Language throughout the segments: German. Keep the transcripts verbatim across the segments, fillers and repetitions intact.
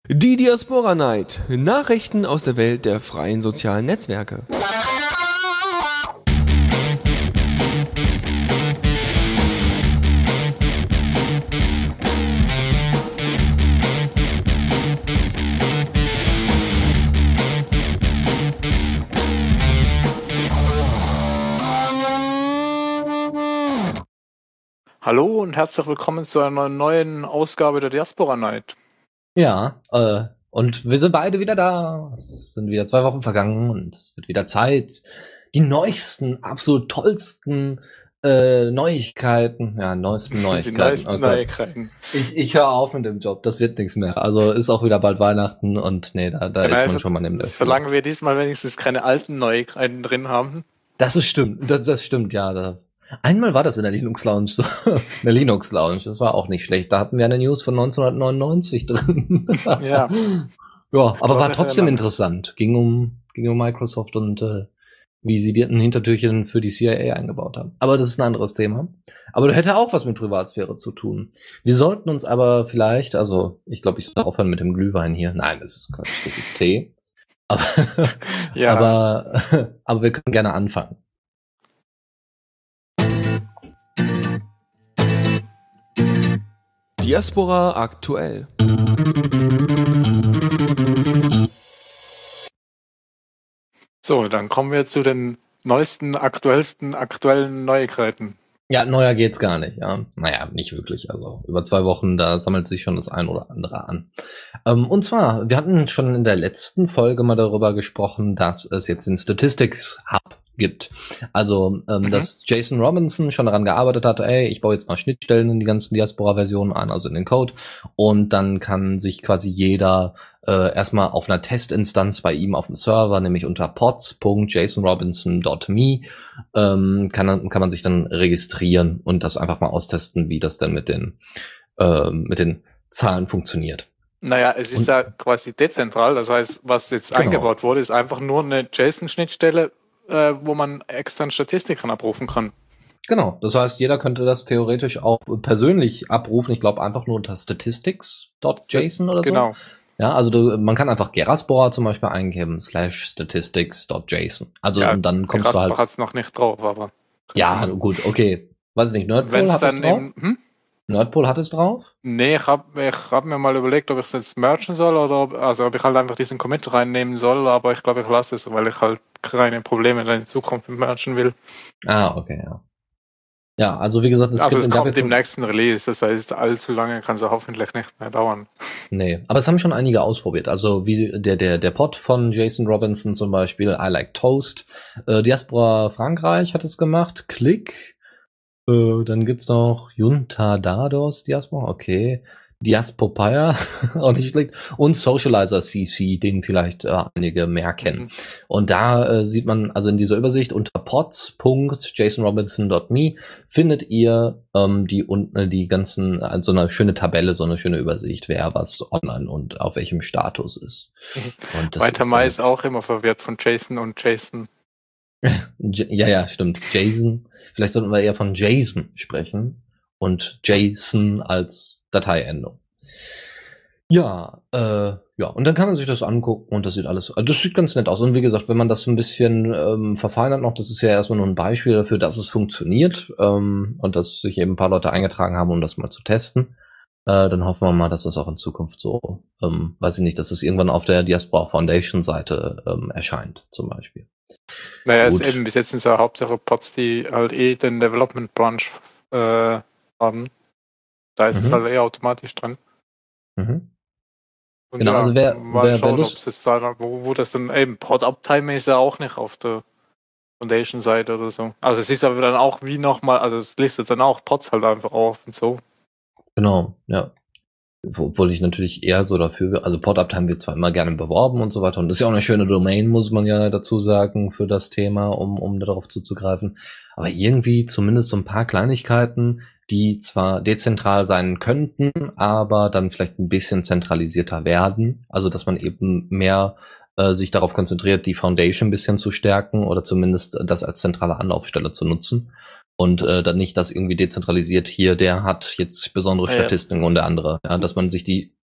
Die Diaspora Night. Nachrichten aus der Welt der freien sozialen Netzwerke. Hallo und herzlich willkommen zu einer neuen Ausgabe der Diaspora Night. Ja, äh, und wir sind beide wieder da. Es sind wieder zwei Wochen vergangen und es wird wieder Zeit, die neuesten, absolut tollsten äh, Neuigkeiten, ja, neuesten Neuigkeiten. Die neuesten okay. Neuigkeiten. Ich, ich höre auf mit dem Job, das wird nichts mehr. Also ist auch wieder bald Weihnachten und nee, da, da Ja, ist also, man schon mal im solange wir diesmal wenigstens keine alten Neuigkeiten drin haben. Das ist stimmt, das, das stimmt, ja. Da. Einmal war das in der Linux Lounge so. In der Linux Lounge, das war auch nicht schlecht. Da hatten wir eine News von neunzehnhundertneunundneunzig drin. Ja. Ja, aber war trotzdem interessant. Ging um, ging um Microsoft und äh, wie sie die ein Hintertürchen für die C I A eingebaut haben. Aber das ist ein anderes Thema. Aber das hätte auch was mit Privatsphäre zu tun. Wir sollten uns aber vielleicht, also ich glaube, ich soll aufhören mit dem Glühwein hier. Nein, das ist Quatsch, das ist Tee. Aber, ja. aber, aber wir können gerne anfangen. Diaspora aktuell. So, dann kommen wir zu den neuesten, aktuellsten, aktuellen Neuigkeiten. Ja, neuer geht's gar nicht, ja. Naja, nicht wirklich. Also über zwei Wochen, da sammelt sich schon das ein oder andere an. Ähm, und zwar, wir hatten schon in der letzten Folge mal darüber gesprochen, dass es jetzt den Statistics Hub gibt. Also, ähm, mhm. dass Jason Robinson schon daran gearbeitet hat, ey, ich baue jetzt mal Schnittstellen in die ganzen Diaspora-Versionen an, also in den Code. Und dann kann sich quasi jeder äh, erstmal auf einer Testinstanz bei ihm auf dem Server, nämlich unter pods punkt jason robinson punkt me, ähm, kann, kann man sich dann registrieren und das einfach mal austesten, wie das denn mit den, äh, mit den Zahlen funktioniert. Naja, es ist und, ja quasi dezentral. Das heißt, was jetzt genau. eingebaut wurde, ist einfach nur eine JSON-Schnittstelle, wo man externe Statistiken abrufen kann. Genau, das heißt, jeder könnte das theoretisch auch persönlich abrufen. Ich glaube einfach nur unter statistics punkt json oder so. Genau. Ja, also du, man kann einfach Geraspora zum Beispiel eingeben, slash statistics punkt json. Also ja, und dann kommst Geraspora du halt... hat's noch nicht drauf, aber... Ja, gut, okay. Weiß nicht, Nerdpool hat es drauf? Eben, hm? Nerdpool hat es drauf? Nee, ich habe ich hab mir mal überlegt, ob ich es jetzt merchen soll oder ob, also ob ich halt einfach diesen Commit reinnehmen soll, aber ich glaube, ich lasse es, weil ich halt keine Probleme dann in Zukunft mit merchen will. Ah, okay, ja. Ja, also wie gesagt, es also gibt es kommt im nächsten Release, das heißt, allzu lange kann es hoffentlich nicht mehr dauern. Nee, aber es haben schon einige ausprobiert. Also wie der der der Pod von Jason Robinson zum Beispiel, I Like Toast, äh, Diaspora Frankreich hat es gemacht, Click, äh, dann gibt's noch Juntadados Diaspora, okay, Diaspopaya, auch nicht schlecht, und Socializer C C, den vielleicht äh, einige mehr kennen. Mhm. Und da äh, sieht man, also in dieser Übersicht unter pods punkt jason robinson punkt me findet ihr ähm, die unten die ganzen, also eine schöne Tabelle, so eine schöne Übersicht, wer was online und auf welchem Status ist. Mhm. Und das Weiter ist, Mai ist auch immer verwirrt von Jason und Jason. Ja, ja, stimmt. Jason. Vielleicht sollten wir eher von Jason sprechen und Jason als Dateiendung. Ja, äh, ja, und dann kann man sich das angucken und das sieht alles, also das sieht ganz nett aus. Und wie gesagt, wenn man das ein bisschen ähm, verfeinert noch, das ist ja erstmal nur ein Beispiel dafür, dass es funktioniert ähm, und dass sich eben ein paar Leute eingetragen haben, um das mal zu testen. Äh, dann hoffen wir mal, dass das auch in Zukunft so, ähm, weiß ich nicht, dass es irgendwann auf der Diaspora Foundation Seite ähm, erscheint, zum Beispiel. Naja, es ist eben bis jetzt sind es ja Hauptsache Pods, die halt eh den Development Branch äh, haben. Da ist mhm. es halt eher automatisch drin. Mhm. Und genau, ja, also wer, mal wer, schauen, wer Lust... ob es da, wo, wo das dann eben, Pod-Uptime ist ja auch nicht auf der Foundation-Seite oder so. Also es ist aber dann auch wie nochmal, also es listet dann auch Pods halt einfach auf und so. Genau, ja. Obwohl ich natürlich eher so dafür, also Pod-Uptime wird zwar immer gerne beworben und so weiter und das ist ja auch eine schöne Domain, muss man ja dazu sagen, für das Thema, um, um darauf zuzugreifen. Aber irgendwie zumindest so ein paar Kleinigkeiten, die zwar dezentral sein könnten, aber dann vielleicht ein bisschen zentralisierter werden. Also dass man eben mehr äh, sich darauf konzentriert, die Foundation ein bisschen zu stärken oder zumindest das als zentrale Anlaufstelle zu nutzen. Und äh, dann nicht das irgendwie dezentralisiert, hier, der hat jetzt besondere Statistiken ja, ja. und der andere. Ja, dass man sich die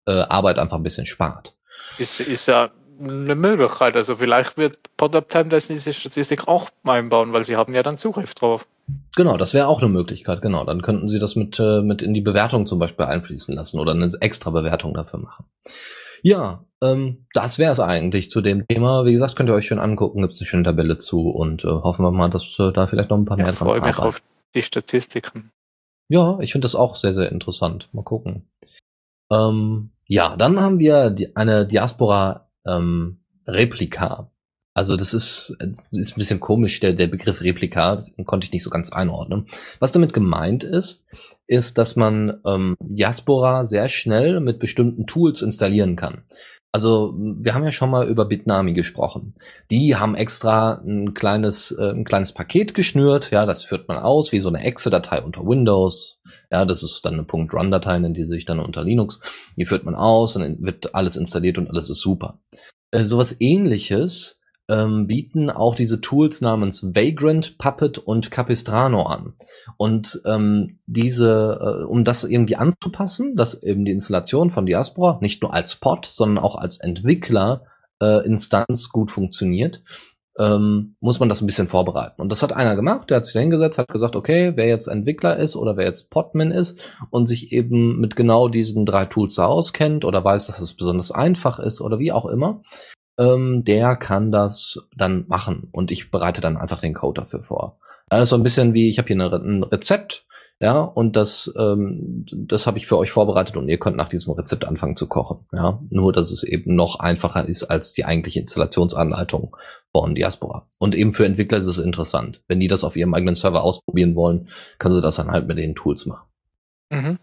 äh, Arbeit einfach ein bisschen spart. Ist, ist ja eine Möglichkeit. Also vielleicht wird Pop-up Timeline diese Statistik auch einbauen, weil sie haben ja dann Zugriff drauf. Genau, das wäre auch eine Möglichkeit, genau. Dann könnten sie das mit, äh, mit in die Bewertung zum Beispiel einfließen lassen oder eine extra Bewertung dafür machen. Ja, ähm, das wäre es eigentlich zu dem Thema. Wie gesagt, könnt ihr euch schön angucken, gibt es eine schöne Tabelle zu und äh, hoffen wir mal, dass äh, da vielleicht noch ein paar mehr Ich dran freue mich arbeiten. auf die Statistiken. Ja, ich finde das auch sehr, sehr interessant. Mal gucken. Ähm, ja, dann haben wir die, eine Diaspora ähm, Replika. Also das ist, das ist ein bisschen komisch, der, der Begriff Replika, den konnte ich nicht so ganz einordnen. Was damit gemeint ist, ist, dass man ähm, Diaspora sehr schnell mit bestimmten Tools installieren kann. Also wir haben ja schon mal über Bitnami gesprochen. Die haben extra ein kleines, äh, ein kleines Paket geschnürt. Ja, das führt man aus wie so eine Exe-Datei unter Windows. Ja, das ist dann eine .run-Datei, nennen die sich dann unter Linux. Die führt man aus und dann wird alles installiert und alles ist super. Äh, sowas Ähnliches ähm, bieten auch diese Tools namens Vagrant, Puppet und Capistrano an. Und ähm, diese, äh, um das irgendwie anzupassen, dass eben die Installation von Diaspora nicht nur als Pod, sondern auch als Entwickler äh, Instanz gut funktioniert, ähm, muss man das ein bisschen vorbereiten. Und das hat einer gemacht, der hat sich da hingesetzt, hat gesagt, okay, wer jetzt Entwickler ist oder wer jetzt Podman ist und sich eben mit genau diesen drei Tools da auskennt oder weiß, dass es besonders einfach ist oder wie auch immer, ähm, der kann das dann machen. Und ich bereite dann einfach den Code dafür vor. Das ist so ein bisschen wie, ich habe hier eine, ein Rezept, ja, und das, ähm, das habe ich für euch vorbereitet und ihr könnt nach diesem Rezept anfangen zu kochen. Ja, nur dass es eben noch einfacher ist als die eigentliche Installationsanleitung von Diaspora. Und eben für Entwickler ist es interessant. Wenn die das auf ihrem eigenen Server ausprobieren wollen, können sie das dann halt mit den Tools machen. Mhm.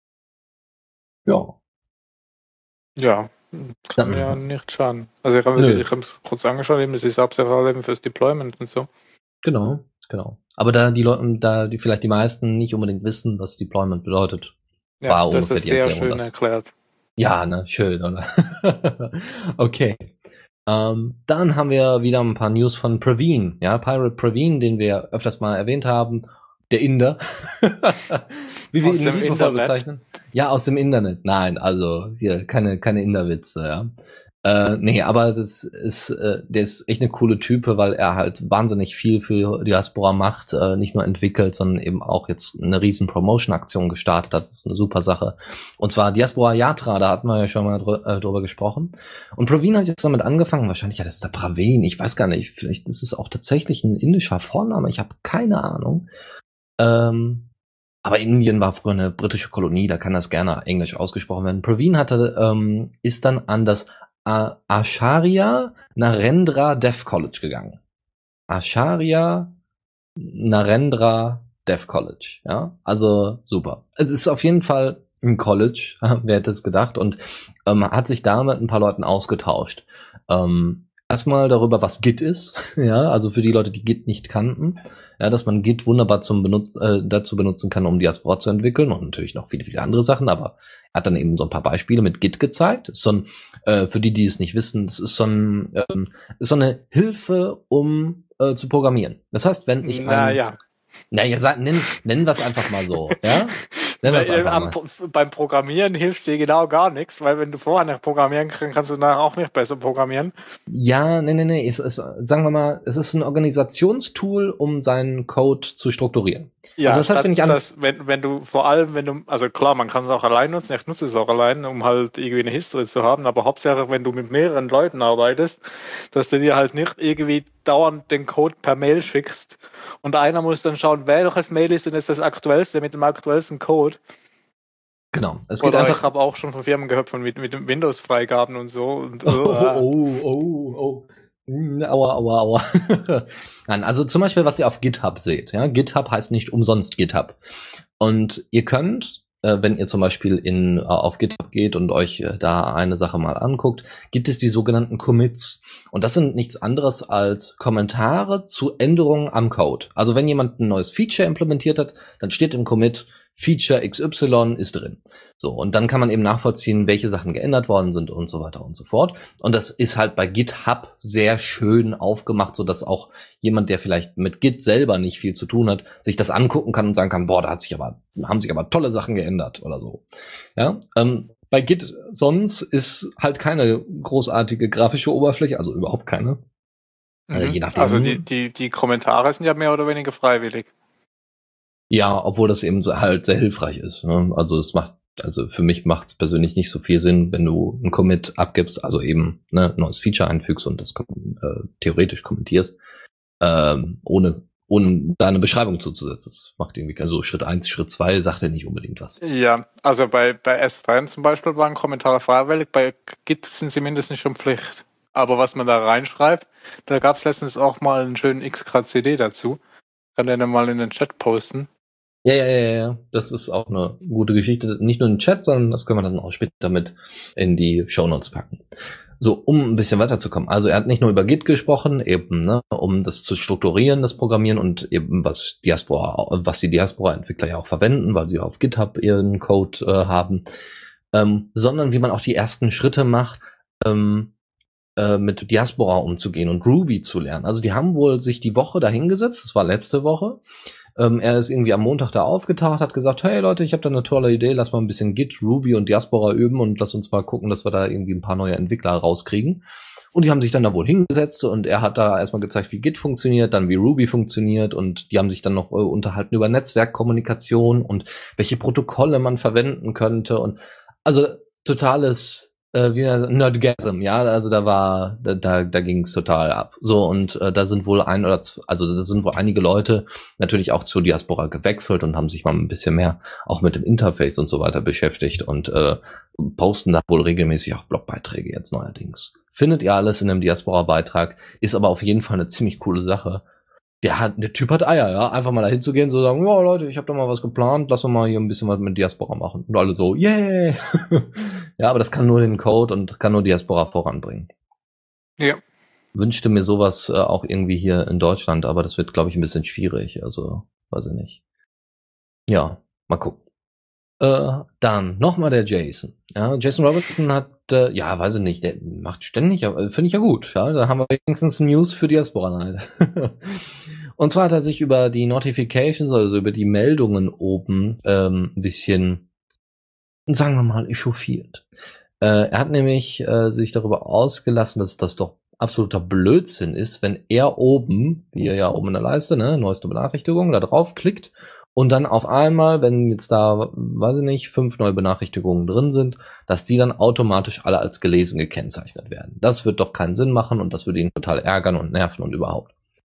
Ja. Ja, kann mir ja nicht schaden. Also ich habe es kurz angeschaut, eben, das ist hauptsächlich eben fürs Deployment und so. Genau, genau. Aber da die Leute, da die vielleicht die meisten nicht unbedingt wissen, was Deployment bedeutet, ja, war das ungefähr ist die sehr Erklärung. schön das. erklärt. Ja, ne, schön, oder? Okay. Ähm, dann haben wir wieder ein paar News von Praveen, ja, Pirate Praveen, den wir öfters mal erwähnt haben, der Inder. Wie wir Aus ihn dem liebevoll Internet? bezeichnen. Ja, aus dem Internet. Nein, also hier keine keine Inderwitze, ja. Äh, nee, aber das ist, äh, der ist echt eine coole Type, weil er halt wahnsinnig viel für Diaspora macht, äh, nicht nur entwickelt, sondern eben auch jetzt eine riesen Promotion-Aktion gestartet hat. Das ist eine super Sache. Und zwar Diaspora Yatra, da hatten wir ja schon mal dr- äh, drüber gesprochen. Und Praveen hat jetzt damit angefangen, wahrscheinlich, ja, das ist der Praveen, ich weiß gar nicht, vielleicht ist es auch tatsächlich ein indischer Vorname, ich habe keine Ahnung. Ähm, aber Indien war früher eine britische Kolonie, da kann das gerne englisch ausgesprochen werden. Praveen hatte, ähm, ist dann an das Acharya Narendra Dev College gegangen. Acharya Narendra Dev College, ja, also super. Es ist auf jeden Fall ein College, wer hätte es gedacht, und ähm, hat sich da mit ein paar Leuten ausgetauscht. Ähm, erstmal darüber, was Git ist, ja, also für die Leute, die Git nicht kannten, ja, dass man Git wunderbar zum Benutz äh, dazu benutzen kann, um Diaspora zu entwickeln und natürlich noch viele, viele andere Sachen, aber er hat dann eben so ein paar Beispiele mit Git gezeigt. Das ist so ein, äh, für die, die es nicht wissen, das ist so, ein, ähm, ist so eine Hilfe, um äh, zu programmieren. Das heißt, wenn ich Naja. ein, naja, sag, nenn, nennen wir es einfach mal so, ja? Nennen wir es einfach mal. Am, beim Programmieren hilft dir genau gar nichts, weil wenn du vorher nicht programmieren kannst, kannst du nachher auch nicht besser programmieren. Ja, nee, nee, nee. Es ist, sagen wir mal, es ist ein Organisationstool, um seinen Code zu strukturieren. Ja, also das heißt, wenn ich an das, wenn, wenn du vor allem, wenn du, also klar, man kann es auch allein nutzen, ich nutze es auch allein, um halt irgendwie eine History zu haben, aber hauptsächlich, wenn du mit mehreren Leuten arbeitest, dass du dir halt nicht irgendwie dauernd den Code per Mail schickst und einer muss dann schauen, welches Mail ist denn jetzt das aktuellste mit dem aktuellsten Code. Genau. Es geht Oder einfach. Ich habe auch schon von Firmen gehört, von mit, mit Windows-Freigaben und so. Und, oh, oh, oh, oh. Aua, aua, aua. Nein, also zum Beispiel, was ihr auf GitHub seht. Ja? GitHub heißt nicht umsonst GitHub. Und ihr könnt, äh, wenn ihr zum Beispiel in, äh, auf GitHub geht und euch äh, da eine Sache mal anguckt, gibt es die sogenannten Commits. Und das sind nichts anderes als Kommentare zu Änderungen am Code. Also wenn jemand ein neues Feature implementiert hat, dann steht im Commit, Feature X Y ist drin. So, und dann kann man eben nachvollziehen, welche Sachen geändert worden sind und so weiter und so fort. Und das ist halt bei GitHub sehr schön aufgemacht, so dass auch jemand, der vielleicht mit Git selber nicht viel zu tun hat, sich das angucken kann und sagen kann, boah, da hat sich aber, haben sich aber tolle Sachen geändert oder so. Ja, ähm, bei Git sonst ist halt keine großartige grafische Oberfläche, also überhaupt keine. Mhm. Also je nachdem. Also die, die, die Kommentare sind ja mehr oder weniger freiwillig. Ja, obwohl das eben so halt sehr hilfreich ist. Ne? Also es macht, also für mich macht es persönlich nicht so viel Sinn, wenn du einen Commit abgibst, also eben ne, ein neues Feature einfügst und das äh, theoretisch kommentierst, ähm, ohne ohne da eine Beschreibung zuzusetzen. Das macht irgendwie keinen so Schritt eins, Schritt zwei sagt ja nicht unbedingt was. Ja, also bei, bei S drei zum Beispiel waren Kommentare freiwillig, bei Git sind sie mindestens schon Pflicht. Aber was man da reinschreibt, da gab es letztens auch mal einen schönen X K C D dazu. Kann der dann mal in den Chat posten. Ja, ja, ja, ja. Das ist auch eine gute Geschichte. Nicht nur im Chat, sondern das können wir dann auch später mit in die Shownotes packen. So, um ein bisschen weiterzukommen. Also er hat nicht nur über Git gesprochen, eben, ne, um das zu strukturieren, das Programmieren und eben was Diaspora, was die Diaspora-Entwickler ja auch verwenden, weil sie auf GitHub ihren Code äh, haben, ähm, sondern wie man auch die ersten Schritte macht, ähm, äh, mit Diaspora umzugehen und Ruby zu lernen. Also die haben wohl sich die Woche dahingesetzt, das war letzte Woche. Ähm, er ist irgendwie am Montag da aufgetaucht, hat gesagt, hey Leute, ich habe da eine tolle Idee, lass mal ein bisschen Git, Ruby und Diaspora üben und lass uns mal gucken, dass wir da irgendwie ein paar neue Entwickler rauskriegen. Und die haben sich dann da wohl hingesetzt und er hat da erstmal gezeigt, wie Git funktioniert, dann wie Ruby funktioniert und die haben sich dann noch äh, unterhalten über Netzwerkkommunikation und welche Protokolle man verwenden könnte und also totales äh, wie Nerdgasm, ja, also da war, da, da, da ging es total ab. So, und äh, da sind wohl ein oder zwei, also da sind wohl einige Leute natürlich auch zur Diaspora gewechselt und haben sich mal ein bisschen mehr auch mit dem Interface und so weiter beschäftigt und äh, posten da wohl regelmäßig auch Blogbeiträge jetzt neuerdings. Findet ihr alles in einem Diaspora-Beitrag, ist aber auf jeden Fall eine ziemlich coole Sache. Der hat, der Typ hat Eier, ja, einfach mal dahin zu gehen, so sagen, ja Leute, ich habe da mal was geplant, lass uns mal hier ein bisschen was mit Diaspora machen. Und alle so, yay! Ja, aber das kann nur den Code und kann nur Diaspora voranbringen. Ja. Wünschte mir sowas äh, auch irgendwie hier in Deutschland, aber das wird, glaube ich, ein bisschen schwierig, also, weiß ich nicht. Ja, mal gucken. Äh, dann nochmal der Jason. Ja, Jason Robertson hat, äh, ja, weiß ich nicht, der macht ständig, äh, finde ich ja gut. Ja, da haben wir wenigstens News für Diaspora Night. Und zwar hat er sich über die Notifications, also über die Meldungen oben, ähm, ein bisschen, sagen wir mal, echauffiert. Äh, er hat nämlich äh, sich darüber ausgelassen, dass das doch absoluter Blödsinn ist, wenn er oben, wie er ja oben in der Leiste, ne, neueste Benachrichtigung, da drauf klickt und dann auf einmal, wenn jetzt da, weiß ich nicht, fünf neue Benachrichtigungen drin sind, dass die dann automatisch alle als gelesen gekennzeichnet werden. Das wird doch keinen Sinn machen und das würde ihn total ärgern und nerven und überhaupt.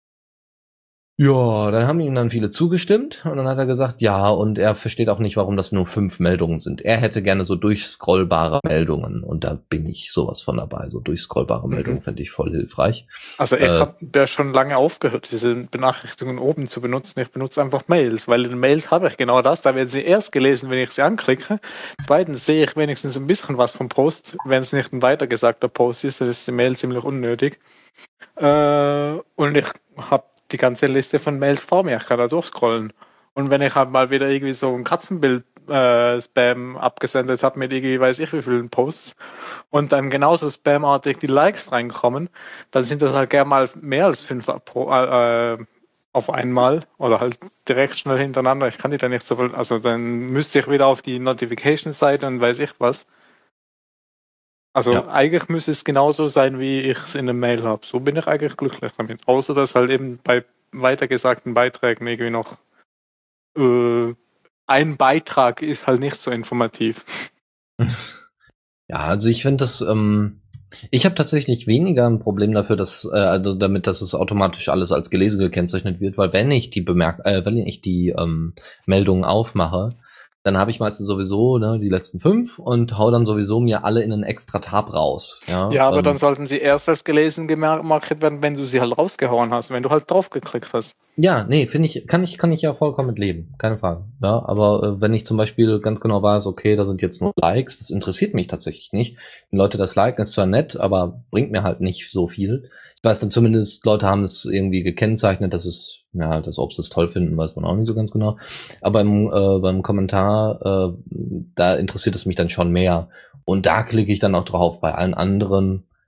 Ja, dann haben ihm dann viele zugestimmt und dann hat er gesagt, ja, und er versteht auch nicht, warum das nur fünf Meldungen sind. Er hätte gerne so durchscrollbare Meldungen und da bin ich sowas von dabei. So durchscrollbare Meldungen fände ich voll hilfreich. Also ich Äh, habe ja schon lange aufgehört, diese Benachrichtigungen oben zu benutzen. Ich benutze einfach Mails, weil in Mails habe ich genau das. Da werden sie erst gelesen, wenn ich sie anklicke. Zweitens sehe ich wenigstens ein bisschen was vom Post. Wenn es nicht ein weitergesagter Post ist, dann ist die Mail ziemlich unnötig. Äh, und ich habe die ganze Liste von Mails vor mir. Ich kann da durchscrollen. Und wenn ich halt mal wieder irgendwie so ein Katzenbild äh, Spam abgesendet habe mit irgendwie weiß ich wie vielen Posts und dann genauso spamartig die Likes reinkommen, dann sind das halt gerne mal mehr als fünf pro, äh, auf einmal oder halt direkt schnell hintereinander. Ich kann die dann nicht so viel, also dann müsste ich wieder auf die Notification-Seite und weiß ich was. Also Ja. eigentlich müsste es genauso sein, wie ich es in der Mail habe. So bin ich eigentlich glücklich damit. Außer dass halt eben bei weitergesagten Beiträgen irgendwie noch äh, ein Beitrag ist halt nicht so informativ. Ja, also ich finde das, ähm, ich habe tatsächlich weniger ein Problem dafür, dass, äh, also damit, dass es automatisch alles als gelesen gekennzeichnet wird, weil wenn ich die bemerk, äh, wenn ich die ähm, Meldungen aufmache, dann habe ich meistens sowieso ne, die letzten fünf und hau dann sowieso mir alle in einen extra Tab raus. Ja, Ja, aber ähm, dann sollten sie erst als gelesen gemarkiert werden, wenn du sie halt rausgehauen hast, wenn du halt drauf geklickt hast. Ja, nee, finde ich, kann ich, kann ich ja vollkommen mit leben, keine Frage. Ja, aber äh, wenn ich zum Beispiel ganz genau weiß, okay, da sind jetzt nur Likes, das interessiert mich tatsächlich nicht. Wenn Leute das liken, ist zwar nett, aber bringt mir halt nicht so viel. Ich weiß dann zumindest, Leute haben es irgendwie gekennzeichnet, dass es, ja, dass ob sie es toll finden, weiß man auch nicht so ganz genau. Aber im, äh, beim Kommentar, äh, da interessiert es mich dann schon mehr. Und da klicke ich dann auch drauf. Bei allen anderen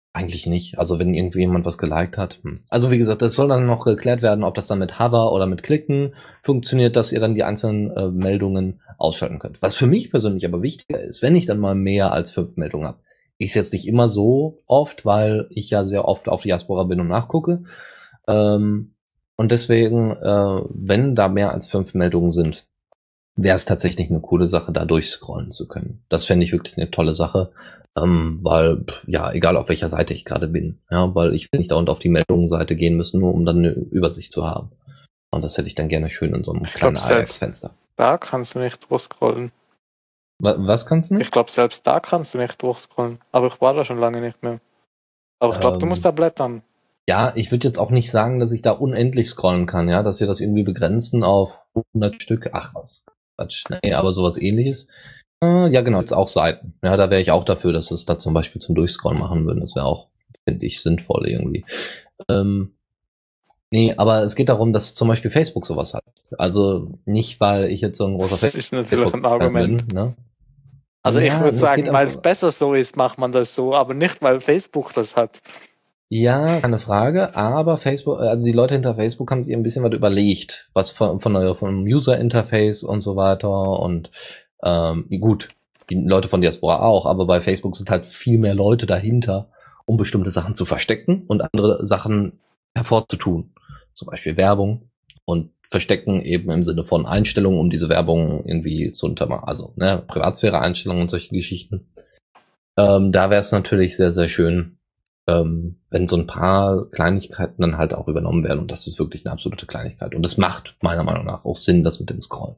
Eigentlich nicht. Also wenn irgendwie jemand was geliked hat. Hm. Also wie gesagt, das soll dann noch geklärt werden, ob das dann mit Hover oder mit Klicken funktioniert, dass ihr dann die einzelnen äh, Meldungen ausschalten könnt. Was für mich persönlich aber wichtiger ist, wenn ich dann mal mehr als fünf Meldungen habe. Ist jetzt nicht immer so oft, weil ich ja sehr oft auf Diaspora bin und nachgucke. Ähm, und deswegen, äh, wenn da mehr als fünf Meldungen sind, wäre es tatsächlich eine coole Sache, da durchscrollen zu können. Das fände ich wirklich eine tolle Sache. Ähm, weil, ja, egal auf welcher Seite ich gerade bin, ja, weil ich will nicht dauernd auf die Meldungsseite gehen müssen, nur um dann eine Übersicht zu haben. Und das hätte ich dann gerne schön in so einem Ich kleinen glaub, selbst Ajax-Fenster. Da kannst du nicht durchscrollen. Wa- Was kannst du nicht? Ich glaube, selbst da kannst du nicht durchscrollen. Aber ich war da schon lange nicht mehr. Aber ich glaube, du Ähm, musst da blättern. Ja, ich würde jetzt auch nicht sagen, dass ich da unendlich scrollen kann, ja, dass wir das irgendwie begrenzen auf hundert Stück. Ach was, Quatsch, nee, aber sowas ähnliches. Äh, ja, genau, jetzt auch Seiten. Ja, da wäre ich auch dafür, dass es da zum Beispiel zum Durchscrollen machen würden. Das wäre auch, finde ich, sinnvoll irgendwie. Ähm, nee, aber es geht darum, dass zum Beispiel Facebook sowas hat. Also nicht, weil ich jetzt so ein großer Das ist natürlich ein Argument. bin, ne? Also Ja, ich würde das sagen, geht weil einfach- es besser so ist, macht man das so, aber nicht, weil Facebook das hat. Ja, keine Frage, aber Facebook, also die Leute hinter Facebook haben sich ein bisschen was überlegt, was von, von der, vom User-Interface und so weiter und ähm, gut, die Leute von Diaspora auch, aber bei Facebook sind halt viel mehr Leute dahinter, um bestimmte Sachen zu verstecken und andere Sachen hervorzutun. Zum Beispiel Werbung und verstecken eben im Sinne von Einstellungen, um diese Werbung irgendwie zu untermachen, also ne, Privatsphäre-Einstellungen und solche Geschichten. Ähm, da wäre es natürlich sehr, sehr schön, ähm, wenn so ein paar Kleinigkeiten dann halt auch übernommen werden. Und das ist wirklich eine absolute Kleinigkeit. Und das macht meiner Meinung nach auch Sinn, das mit dem Scrollen.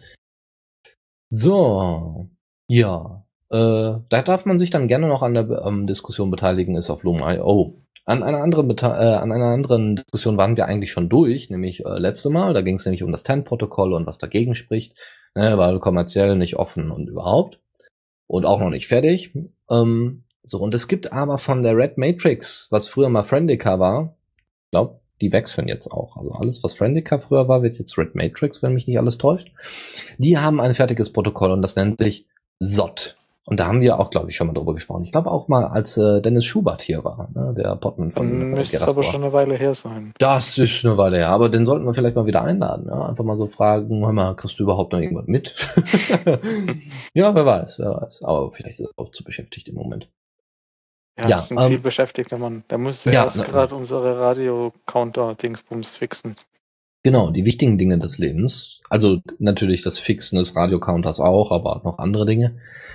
So, ja. Äh, da darf man sich dann gerne noch an der ähm, Diskussion beteiligen, ist auf Loom punkt i o. An einer anderen Bete- äh, an einer anderen Diskussion waren wir eigentlich schon durch, nämlich äh, letzte Mal. Da ging es nämlich um das T E N-Protokoll und was dagegen spricht, ne, weil kommerziell nicht offen und überhaupt. Und auch noch nicht fertig. Ähm, so, und es gibt aber von der Red Matrix, was früher mal Friendica war, ich glaube, die wechseln jetzt auch. Also alles, was Friendica früher war, wird jetzt Red Matrix, wenn mich nicht alles täuscht. Die haben ein fertiges Protokoll und das nennt sich S O T. Und da haben wir auch, glaube ich, schon mal drüber gesprochen. Ich glaube auch mal, als äh, Dennis Schubert hier war, ne, der Podman von Dann äh, müsste es Geraspor. aber schon eine Weile her sein. Das ist eine Weile her, aber den sollten wir vielleicht mal wieder einladen. Ja? Einfach mal so fragen, hör mal, kriegst du überhaupt noch irgendwas mit? Ja, wer weiß, wer weiß. Aber vielleicht ist er auch zu beschäftigt im Moment. Ja, Ja, das ist ein ähm, viel beschäftigter Mann. Der musste ja, erst ne- gerade unsere Radio-Counter-Dingsbums fixen. Genau, die wichtigen Dinge des Lebens. Also natürlich das Fixen des Radiocounters auch, aber auch noch andere Dinge.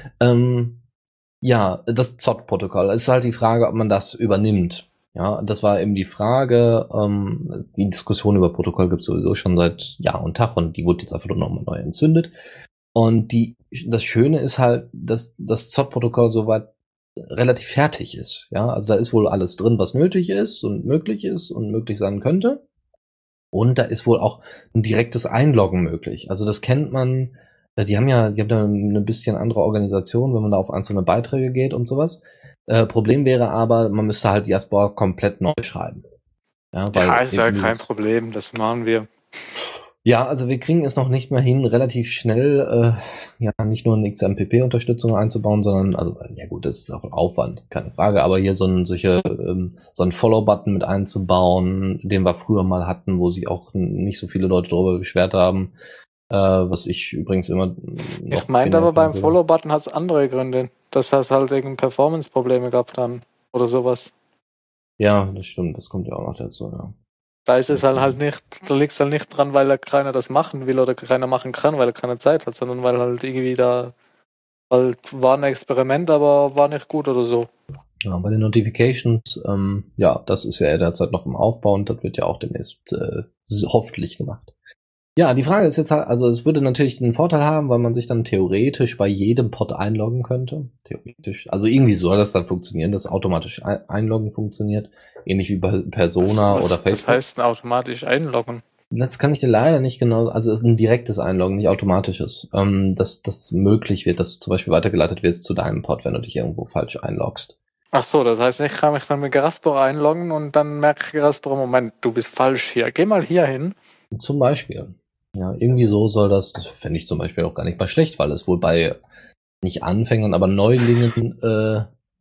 Ähm, ja, das Z O T-Protokoll ist halt die Frage, ob man das übernimmt. Ja, das war eben die Frage. Ähm, die Diskussion über Protokoll gibt es sowieso schon seit Jahr und Tag und die wurde jetzt einfach nur nochmal neu entzündet. Und die, das Schöne ist halt, dass das Z O T-Protokoll soweit relativ fertig ist. Ja, also da ist wohl alles drin, was nötig ist und möglich ist und möglich sein könnte. Und da ist wohl auch ein direktes Einloggen möglich. Also das kennt man, äh, die haben ja, die haben da eine bisschen andere Organisation, wenn man da auf einzelne Beiträge geht und sowas. Äh, Problem wäre aber, man müsste halt Diaspora komplett neu schreiben. Ja, weil Ja, ist ja eben kein dieses- Problem, das machen wir. Ja, also wir kriegen es noch nicht mal hin, relativ schnell, äh, ja, nicht nur eine X M P P-Unterstützung einzubauen, sondern, also, ja gut, das ist auch ein Aufwand, keine Frage, aber hier so ein, solche, ähm, so ein Follow-Button mit einzubauen, den wir früher mal hatten, wo sich auch nicht so viele Leute darüber beschwert haben, äh, was ich übrigens immer noch Ich meinte weniger aber beim finde. Follow-Button hat es andere Gründe. Das heißt halt irgendein Performance-Probleme gehabt dann. Oder sowas. Ja, das stimmt, das kommt ja auch noch dazu, ja. Da ist es halt halt nicht, da liegt es halt nicht dran, weil keiner das machen will oder keiner machen kann, weil er keine Zeit hat, sondern weil halt irgendwie da halt war ein Experiment, aber war nicht gut oder so. Ja, bei den Notifications, ähm, ja, das ist ja derzeit noch im Aufbau und das wird ja auch demnächst äh, hoffentlich gemacht. Ja, die Frage ist jetzt halt, also es würde natürlich einen Vorteil haben, weil man sich dann theoretisch bei jedem Pod einloggen könnte. Theoretisch. Also irgendwie soll das dann funktionieren, dass automatisch ein- Einloggen funktioniert. Ähnlich wie bei Persona was, oder was Facebook. heißt denn automatisch einloggen? Das kann ich dir leider nicht genau, also es ist ein direktes Einloggen, nicht automatisches. Ähm, dass das möglich wird, dass du zum Beispiel weitergeleitet wirst zu deinem Pod, wenn du dich irgendwo falsch einloggst. Ach so, das heißt, ich kann mich dann mit Geraspor einloggen und dann merke Geraspor, Moment, du bist falsch hier. Geh mal hier hin. Zum Beispiel. Ja, irgendwie so soll das, das fände ich zum Beispiel auch gar nicht mal schlecht, weil es wohl bei nicht Anfängern, aber Neulingen äh,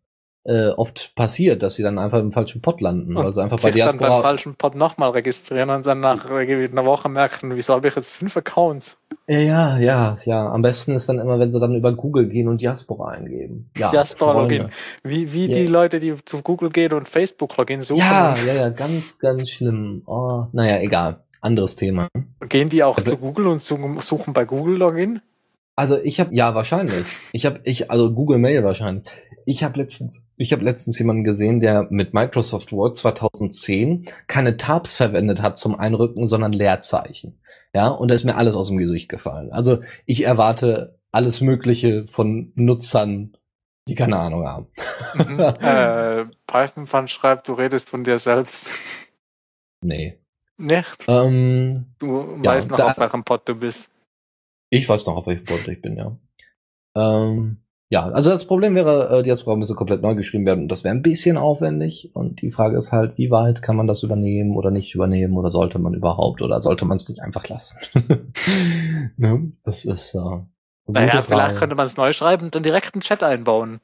äh, oft passiert, dass sie dann einfach im falschen Pod landen. Und Also einfach bei sich dann Diaspora. beim falschen Pod nochmal registrieren und dann nach irgendwie einer Woche merken, wieso habe ich jetzt fünf Accounts? Ja, ja, ja. Am besten ist dann immer, wenn sie dann über Google gehen und Diaspora eingeben. Ja, Diaspora-Login. Freunde. Wie, wie Ja. die Leute, die zu Google gehen und Facebook-Login suchen. Ja, ja, ja, ganz, ganz schlimm. Oh, naja, egal. Anderes Thema. Gehen die auch Aber- zu Google und suchen, suchen bei Google Login? Also ich habe ja wahrscheinlich. Ich habe ich also Google Mail wahrscheinlich. Ich habe letztens ich habe letztens jemanden gesehen, der mit Microsoft Word zweitausendzehn keine Tabs verwendet hat zum Einrücken, sondern Leerzeichen. Ja, und da ist mir alles aus dem Gesicht gefallen. Also ich erwarte alles Mögliche von Nutzern, die keine Ahnung haben. Mhm. äh, Python-Fan schreibt, du redest von dir selbst. Nee. Nicht? Ähm, Du Ja, weißt noch, das- auf welchem Pod du bist. Ich weiß noch, auf welchem Board ich bin, ja. Ähm, ja, also das Problem wäre, äh, Diaspora müsste komplett neu geschrieben werden und das wäre ein bisschen aufwendig. Und die Frage ist halt, wie weit kann man das übernehmen oder nicht übernehmen oder sollte man überhaupt oder sollte man es nicht einfach lassen? Ne? Das ist äh, eine gute Naja, Frage. vielleicht könnte man es neu schreiben und dann direkt einen Chat einbauen.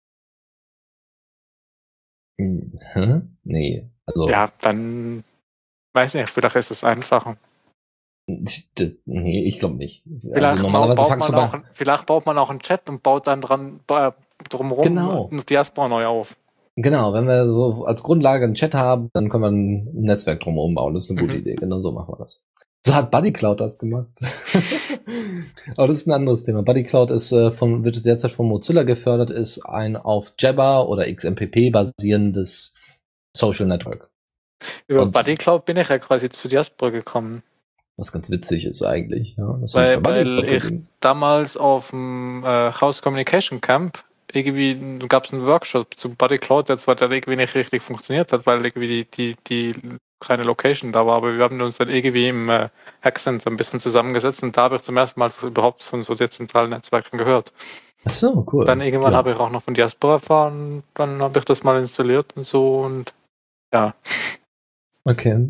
Hm, hä? Nee, also Ja, dann weiß nicht, vielleicht ist es einfacher. d- nee, ich glaube nicht. Vielleicht, Also normalerweise baut fangst du man bei auch, vielleicht baut man auch einen Chat und baut dann dran äh, drumherum Genau. eine Diaspora neu auf. Genau, wenn wir so als Grundlage einen Chat haben, dann können wir ein Netzwerk drum umbauen. Das ist eine gute Mhm. Idee. Genau so machen wir das. So hat BuddyCloud das gemacht. Aber das ist ein anderes Thema. BuddyCloud ist äh, von, wird derzeit von Mozilla gefördert, ist ein auf Jabber oder X M P P basierendes Social Network. Über Und- BuddyCloud bin ich ja quasi zu Diaspora gekommen. Was ganz witzig ist eigentlich. Ja, das Weil- sind bei weil BuddyCloud ich- übrigens. Damals auf dem äh, House Communication Camp irgendwie gab es einen Workshop zu BuddyCloud, der zwar dann irgendwie nicht richtig funktioniert hat, weil irgendwie die, die, die keine Location da war, aber wir haben uns dann irgendwie im äh, Hackcent ein bisschen zusammengesetzt und da habe ich zum ersten Mal so überhaupt von so dezentralen Netzwerken gehört. Ach so, cool. Dann irgendwann ja. habe ich auch noch von Diaspora erfahren, dann habe ich das mal installiert und so und ja. Okay.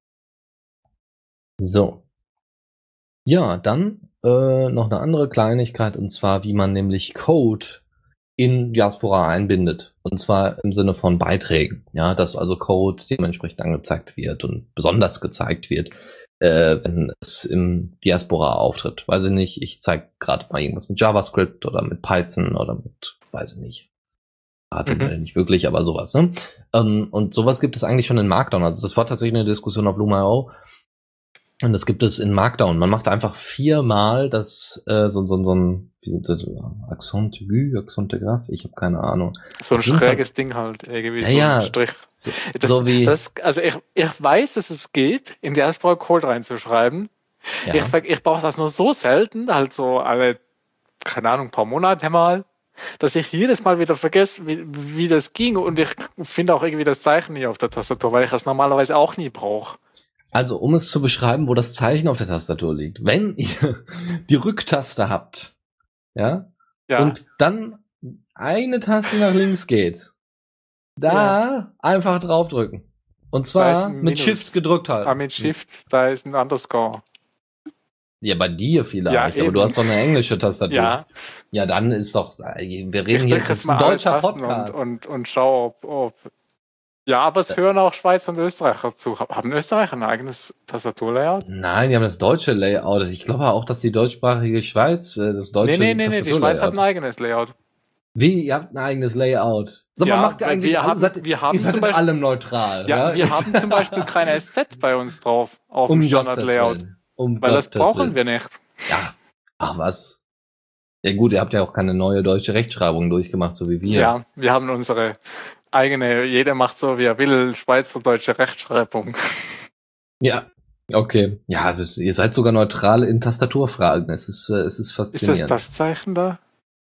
So. Ja, dann äh, noch eine andere Kleinigkeit, und zwar, wie man nämlich Code in Diaspora einbindet. Und zwar im Sinne von Beiträgen. Ja, dass also Code dementsprechend angezeigt wird und besonders gezeigt wird, äh, wenn es im Diaspora auftritt. Weiß ich nicht, ich zeige gerade mal irgendwas mit JavaScript oder mit Python oder mit, weiß ich nicht. H T M L Mhm. nicht wirklich, aber sowas, ne? Ähm, und sowas gibt es eigentlich schon in Markdown. Also das war tatsächlich eine Diskussion auf Loom Punkt i o. Und das gibt es in Markdown. Man macht einfach viermal das, äh, so, so, so ein, wie ist das, Accent aigu, Accent grave, ich habe keine Ahnung. So ein Auf jeden Fall- schräges Ding halt, irgendwie Ja, so ja. ein Strich. So, Das, so wie, das, also ich, ich weiß, dass es geht, in Diaspora Code reinzuschreiben. ja. Ich, ver- ich brauche das nur so selten, halt so alle, keine Ahnung, paar Monate mal, dass ich jedes Mal wieder vergesse, wie, wie das ging und ich finde auch irgendwie das Zeichen nie auf der Tastatur, weil ich das normalerweise auch nie brauche. Also, um es zu beschreiben, wo das Zeichen auf der Tastatur liegt. Wenn ihr die Rücktaste habt, ja, Ja, und dann eine Taste nach links geht, da einfach draufdrücken. Und Da ist zwar ein mit Minus. Shift gedrückt halten. aber mit Shift, da ist ein Underscore. Ja, bei dir vielleicht, Ja, aber eben. du hast doch eine englische Tastatur. Ja, Ja, dann ist doch, wir reden ich hier, drücke das jetzt ist mal ein alle deutscher Tasten Podcast. und, und, und schaue, ob, ob. Ja, aber es hören auch Schweizer und Österreicher zu. Haben Österreicher ein eigenes Tastaturlayout? Nein, die haben das deutsche Layout. Ich glaube auch, dass die deutschsprachige Schweiz äh, das deutsche Nee, nee, nee, nee, die Schweiz hat ein Tastaturlayout- eigenes Layout. Wie, ihr habt ein eigenes Layout. Sag mal, Ja, macht ihr weil eigentlich wir alle, haben- seid, wir haben ihr seid zum in Beispiel- allem neutral. Ja, wir Ist- haben zum Beispiel keine S Z bei uns drauf auf um dem Gottes Standard-Layout. Willen. Um Weil das Gottes brauchen Willen. wir nicht. Ja, ach was. Ja gut, ihr habt ja auch keine neue deutsche Rechtschreibung durchgemacht, so wie wir. Ja, wir haben unsere eigene, jeder macht so, wie er will, schweizerdeutsche Rechtschreibung. Ja. Okay. Ja, das, ihr seid sogar neutral in Tastaturfragen. Es ist, äh, es ist Ist faszinierend. das das Zeichen da?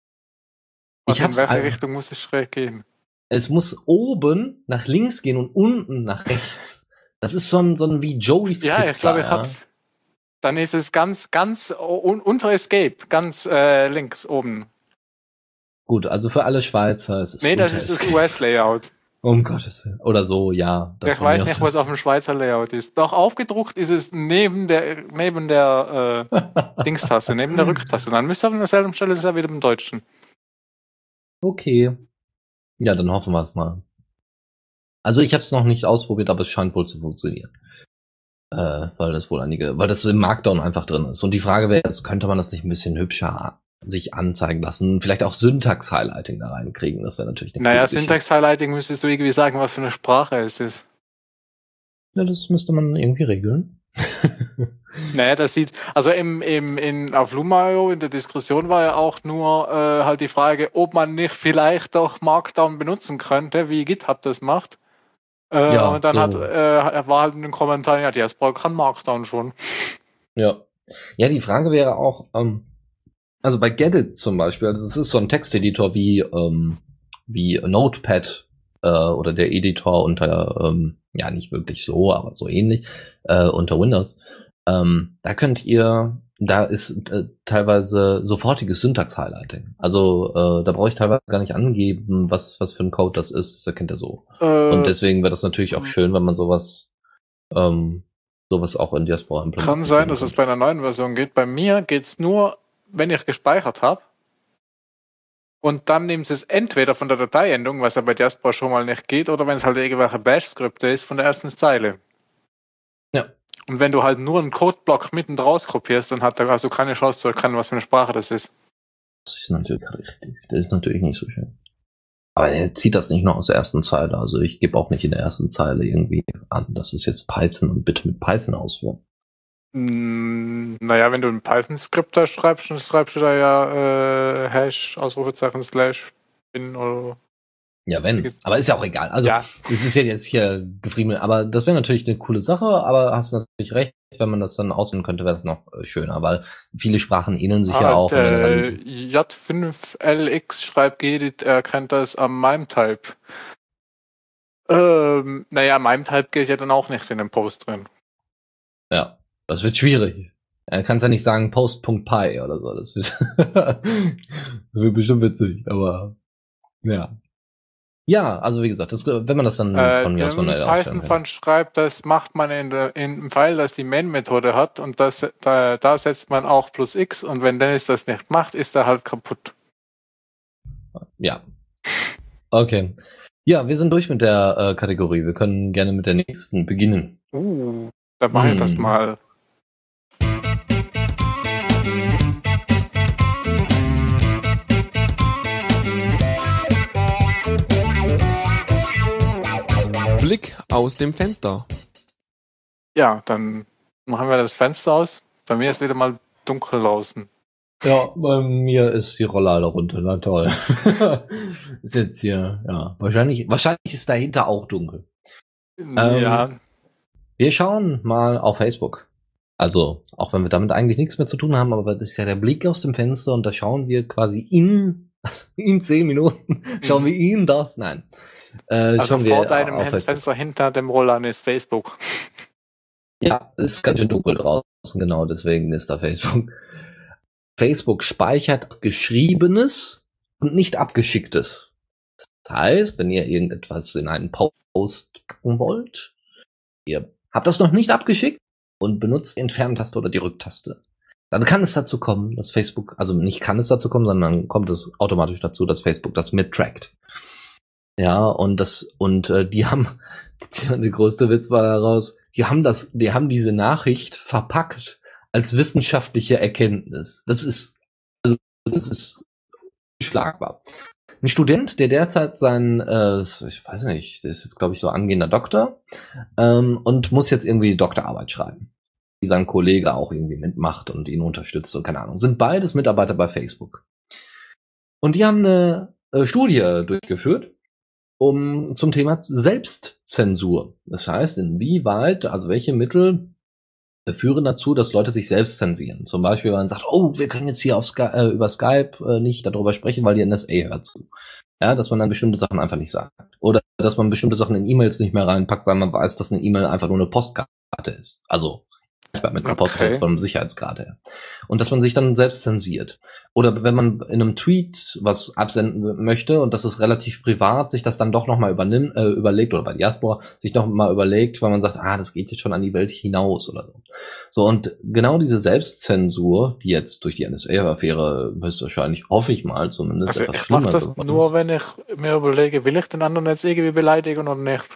Ich Also in hab's welche ein- Richtung muss es schräg gehen? Es muss oben nach links gehen und unten nach rechts. Das ist so ein, so ein wie Joey's Ja, Pizza. ich glaube, ich ja. hab's. Dann ist es ganz, ganz un unter Escape, ganz äh, links oben. Gut, also für alle Schweizer. Es ist Nee, das unter ist das Escape. U S-Layout. Um Gottes Willen. Oder so, ja. Ich Davon weiß mir nicht, aus. was auf dem Schweizer Layout ist. Doch aufgedruckt ist es neben der neben der äh, Dingstaste, neben der Rücktaste. Dann müsste aber an derselben Stelle sein wie im Deutschen. Okay. Ja, dann hoffen wir es mal. Also ich habe es noch nicht ausprobiert, aber es scheint wohl zu funktionieren. Äh, weil das wohl einige, weil das im Markdown einfach drin ist. Und die Frage wäre jetzt, könnte man das nicht ein bisschen hübscher sich anzeigen lassen? Vielleicht auch Syntax-Highlighting da reinkriegen, das wäre natürlich eine Naja, coole Geschichte. Syntax-Highlighting müsstest du irgendwie sagen, was für eine Sprache es ist. Ja, das müsste man irgendwie regeln. Naja, das sieht, also im, im, in, auf Lumaio in der Diskussion war ja auch nur äh, halt die Frage, ob man nicht vielleicht doch Markdown benutzen könnte, wie GitHub das macht. Äh, Ja, und dann so. hat, äh, war halt in den Kommentaren, ja, Diaspora kann Markdown schon. Ja. Ja, die Frage wäre auch, ähm, also bei Gedit zum Beispiel, also es ist so ein Texteditor wie, ähm, wie Notepad äh, oder der Editor unter, ähm, ja nicht wirklich so, aber so ähnlich, äh, unter Windows. Ähm, da könnt ihr, da ist äh, teilweise sofortiges Syntax-Highlighting. Also äh, da brauche ich teilweise gar nicht angeben, was was für ein Code das ist. Das erkennt er so. Äh, Und deswegen wäre das natürlich auch schön, wenn man sowas ähm, sowas auch in Diaspora implementiert. Kann sein, dass es bei einer neuen Version geht. Bei mir geht es nur, wenn ich gespeichert habe. Und dann nimmt es entweder von der Dateiendung, was ja bei Diaspora schon mal nicht geht, oder wenn es halt irgendwelche Bash-Skripte ist von der ersten Zeile. Ja. Und wenn du halt nur einen Codeblock mitten draus kopierst, dann hat er also keine Chance zu erkennen, was für eine Sprache das ist. Das ist natürlich richtig. Das ist natürlich nicht so schön. Aber er zieht das nicht nur aus der ersten Zeile. Also ich gebe auch nicht in der ersten Zeile irgendwie an, das ist jetzt Python und bitte mit Python ausführen. Mm, naja, wenn du ein Python-Skript da schreibst, dann schreibst du da ja äh, Hash, Ausrufezeichen, Slash, Bin oder... Ja, wenn. Aber ist ja auch egal. Also, ja. Es ist ja jetzt hier gefriemelt. Aber das wäre natürlich eine coole Sache. Aber hast natürlich recht, wenn man das dann auswählen könnte, wäre es noch schöner. Weil viele Sprachen ähneln sich ah, ja auch. Der J fünf L X schreibt Gedit, er kennt das am MIME-Type. Ähm, naja, MIME-Type geht ja dann auch nicht in dem Post drin. Ja, das wird schwierig. Er kann es ja nicht sagen post.py oder so. Das wird, das wird bestimmt witzig. Aber, ja. Ja, also wie gesagt, das, wenn man das dann äh, von mir aus manuell ausstellen Python schreibt, das macht man in der, in dem Pfeil, das die Main-Methode hat und das, da, da setzt man auch plus X und wenn Dennis das nicht macht, ist er halt kaputt. Ja. Okay. Ja, wir sind durch mit der äh, Kategorie. Wir können gerne mit der nächsten beginnen. Uh, dann mach ich Hm. das mal. Blick aus dem Fenster. Ja, dann machen wir das Fenster aus. Bei mir ist wieder mal dunkel draußen. Ja, bei mir ist die Rolllade runter. Na toll. Ist jetzt hier, ja. Wahrscheinlich, wahrscheinlich ist dahinter auch dunkel. Ja. Wir schauen mal auf Facebook. Also, auch wenn wir damit eigentlich nichts mehr zu tun haben, aber das ist ja der Blick aus dem Fenster und da schauen wir quasi in, in zehn Minuten, schauen wir in das, nein. Äh, Also schauen vor wir deinem auf Facebook. Fenster hinter dem Rollern ist Facebook. Ja, es ist ganz schön dunkel draußen, genau, deswegen ist da Facebook. Facebook speichert Geschriebenes und nicht Abgeschicktes. Das heißt, wenn ihr irgendetwas in einen Post packen wollt, ihr habt das noch nicht abgeschickt und benutzt die Entferntaste oder die Rücktaste, dann kann es dazu kommen, dass Facebook, also nicht kann es dazu kommen, sondern kommt es automatisch dazu, dass Facebook das mittrackt. Ja, und das, und äh, die haben, der größte Witz war daraus, die haben das, die haben diese Nachricht verpackt als wissenschaftliche Erkenntnis. Das ist, also, das ist schlagbar. Ein Student, der derzeit sein, äh, ich weiß nicht, der ist jetzt, glaube ich, so angehender Doktor, ähm, und muss jetzt irgendwie Doktorarbeit schreiben, die sein Kollege auch irgendwie mitmacht und ihn unterstützt und keine Ahnung. Sind beides Mitarbeiter bei Facebook. Und die haben eine äh, Studie durchgeführt, um zum Thema Selbstzensur. Das heißt, inwieweit, also welche Mittel führen dazu, dass Leute sich selbst zensieren. Zum Beispiel, wenn man sagt, oh, wir können jetzt hier auf Sky- äh, über Skype äh, nicht darüber sprechen, weil die N S A hört zu. Ja, dass man dann bestimmte Sachen einfach nicht sagt. Oder dass man bestimmte Sachen in E-Mails nicht mehr reinpackt, weil man weiß, dass eine E-Mail einfach nur eine Postkarte ist. Also mit einem Postfach vom Sicherheitsgrad her. Und dass man sich dann selbst zensiert. Oder wenn man in einem Tweet was absenden möchte und das ist relativ privat, sich das dann doch nochmal übernimmt, äh, überlegt, oder bei Diaspora, sich noch mal überlegt, weil man sagt, ah, das geht jetzt schon an die Welt hinaus oder so. So, und genau diese Selbstzensur, die jetzt durch die N S A-Affäre höchstwahrscheinlich, hoffe ich mal zumindest, also etwas ich mache das geworden. nur, wenn ich mir überlege, will ich den anderen jetzt irgendwie beleidigen oder nicht?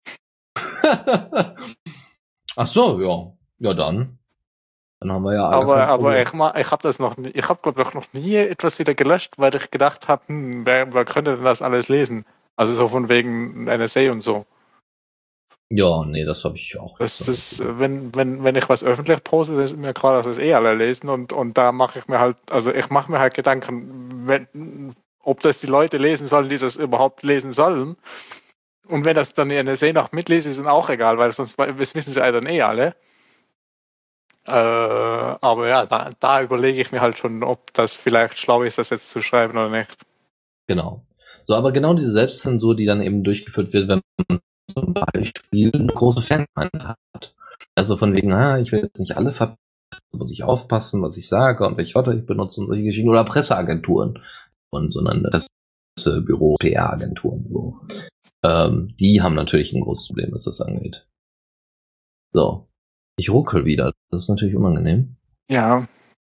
Ach so, ja. Ja, dann. Dann haben wir ja alle Aber, kein aber Problem. ich, ma- ich habe das noch nie, ich habe glaube ich noch nie etwas wieder gelöscht, weil ich gedacht habe, hm, wer, wer könnte denn das alles lesen? Also so von wegen N S A und so. Ja, nee, das habe ich auch. Das, so. das, wenn, wenn, wenn ich was öffentlich poste, dann ist mir klar, dass das eh alle lesen und, und da mache ich mir halt, also ich mache mir halt Gedanken, wenn, ob das die Leute lesen sollen, die das überhaupt lesen sollen. Und wenn das dann die N S A noch mitliest, ist dann auch egal, weil sonst das wissen sie ja dann eh alle. Äh, aber ja, da, da überlege ich mir halt schon, ob das vielleicht schlau ist, das jetzt zu schreiben oder nicht. Genau. So, aber genau diese Selbstzensur, die dann eben durchgeführt wird, wenn man zum Beispiel eine große Fangemeinde hat. Also von wegen, ah, ich will jetzt nicht alle ver muss ich aufpassen, was ich sage und welche Wörter ich benutze und solche Geschichten. Oder Presseagenturen. Und, sondern Pressebüro, P R-Agenturen. So. Ähm, die haben natürlich ein großes Problem, was das angeht. So. Ich ruckel wieder. Das ist natürlich unangenehm. Ja.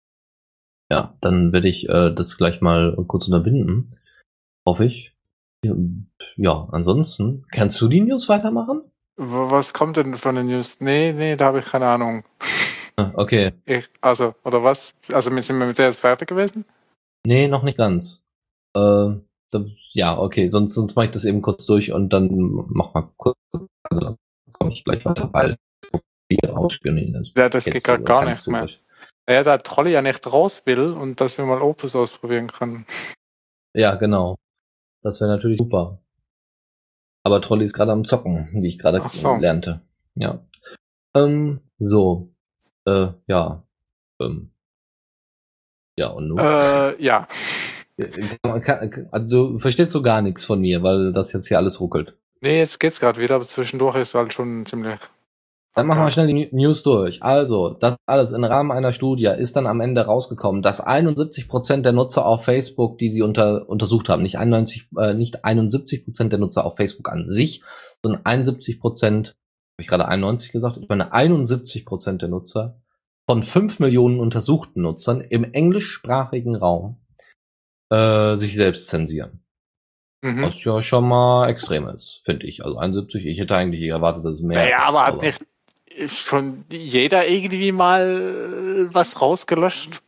Ja, dann werde ich äh, das gleich mal kurz unterbinden. Hoffe ich. Ja, ansonsten, kannst du die News weitermachen? W- Was kommt denn von den News? Nee, nee, da habe ich keine Ahnung. Ah, okay. Ich, also, oder was? Also sind wir mit der jetzt fertig gewesen? Nee, noch nicht ganz. Äh, da, ja, okay, sonst, sonst mache ich das eben kurz durch und dann mach mal kurz, also dann komme ich gleich weiter, weil wir ausspionieren ist. Ja, das geht Jetzt gerade so gar ganz nicht mehr. logisch. Naja, da Trolli ja nicht raus will und dass wir mal Opus ausprobieren können. Ja, genau. Das wäre natürlich super. Aber Trolli ist gerade am Zocken, wie ich gerade Ach so. lernte. Ja. Ähm, so. Äh, ja. Ähm. Ja, und nun? Äh, ja. Man kann- Also du verstehst so gar nichts von mir, weil das jetzt hier alles ruckelt. Nee, jetzt geht's gerade wieder, aber zwischendurch ist halt schon ziemlich. Dann machen wir schnell die News durch. Also, das alles im Rahmen einer Studie ist dann am Ende rausgekommen, dass einundsiebzig Prozent der Nutzer auf Facebook, die sie unter, untersucht haben, nicht einundneunzig, äh, nicht einundsiebzig Prozent der Nutzer auf Facebook an sich, sondern einundsiebzig Prozent, habe ich gerade einundneunzig gesagt, ich meine einundsiebzig Prozent der Nutzer von fünf Millionen untersuchten Nutzern im englischsprachigen Raum äh, sich selbst zensieren. Mhm. Was ja schon mal extrem ist, finde ich. Also einundsiebzig, ich hätte eigentlich erwartet, dass es mehr Naja, ist, aber hat nicht schon jeder irgendwie mal was rausgelöscht?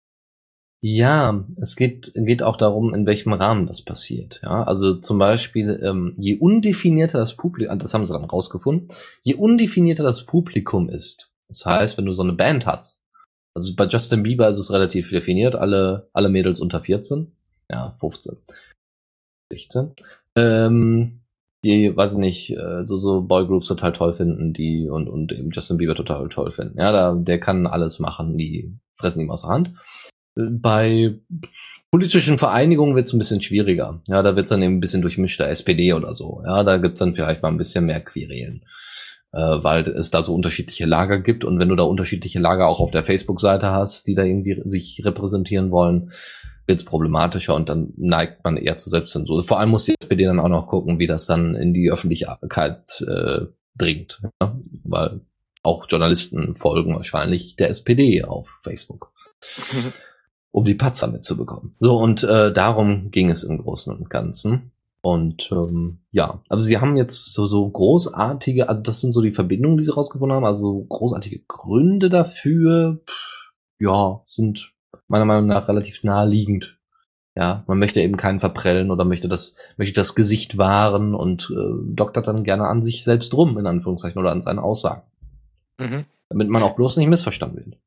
Ja, es geht, geht auch darum, in welchem Rahmen das passiert. Ja, also zum Beispiel, ähm, je undefinierter das Publikum, das haben sie dann rausgefunden, je undefinierter das Publikum ist. Das heißt, wenn du so eine Band hast, also bei Justin Bieber ist es relativ definiert, alle, alle Mädels unter vierzehn, ja, fünfzehn, sechzehn, ähm, die, weiß ich nicht, äh, so, so Boygroups total toll finden, die und, und eben Justin Bieber total toll finden. Ja, da, der kann alles machen, die fressen ihm aus der Hand. Bei politischen Vereinigungen wird es ein bisschen schwieriger. Ja, da wird es dann eben ein bisschen durchmischter, S P D oder so. Ja, da gibt's dann vielleicht mal ein bisschen mehr Querelen, äh, weil es da so unterschiedliche Lager gibt. Und wenn du da unterschiedliche Lager auch auf der Facebook-Seite hast, die da irgendwie sich repräsentieren wollen, wird's problematischer und dann neigt man eher zur Selbstzensur. Vor allem muss die S P D dann auch noch gucken, wie das dann in die Öffentlichkeit äh, dringt. Ja? Weil auch Journalisten folgen wahrscheinlich der S P D auf Facebook. Mhm. Um die Patzer mitzubekommen. So, und äh, darum ging es im Großen und Ganzen. Und ähm, ja, aber sie haben jetzt so, so großartige, also das sind so die Verbindungen, die sie rausgefunden haben, also großartige Gründe dafür, pff, ja, sind meiner Meinung nach relativ naheliegend. Ja, man möchte eben keinen verprellen oder möchte das, möchte das Gesicht wahren und äh, doktert dann gerne an sich selbst rum, in Anführungszeichen, oder an seinen Aussagen. Mhm. Damit man auch bloß nicht missverstanden wird.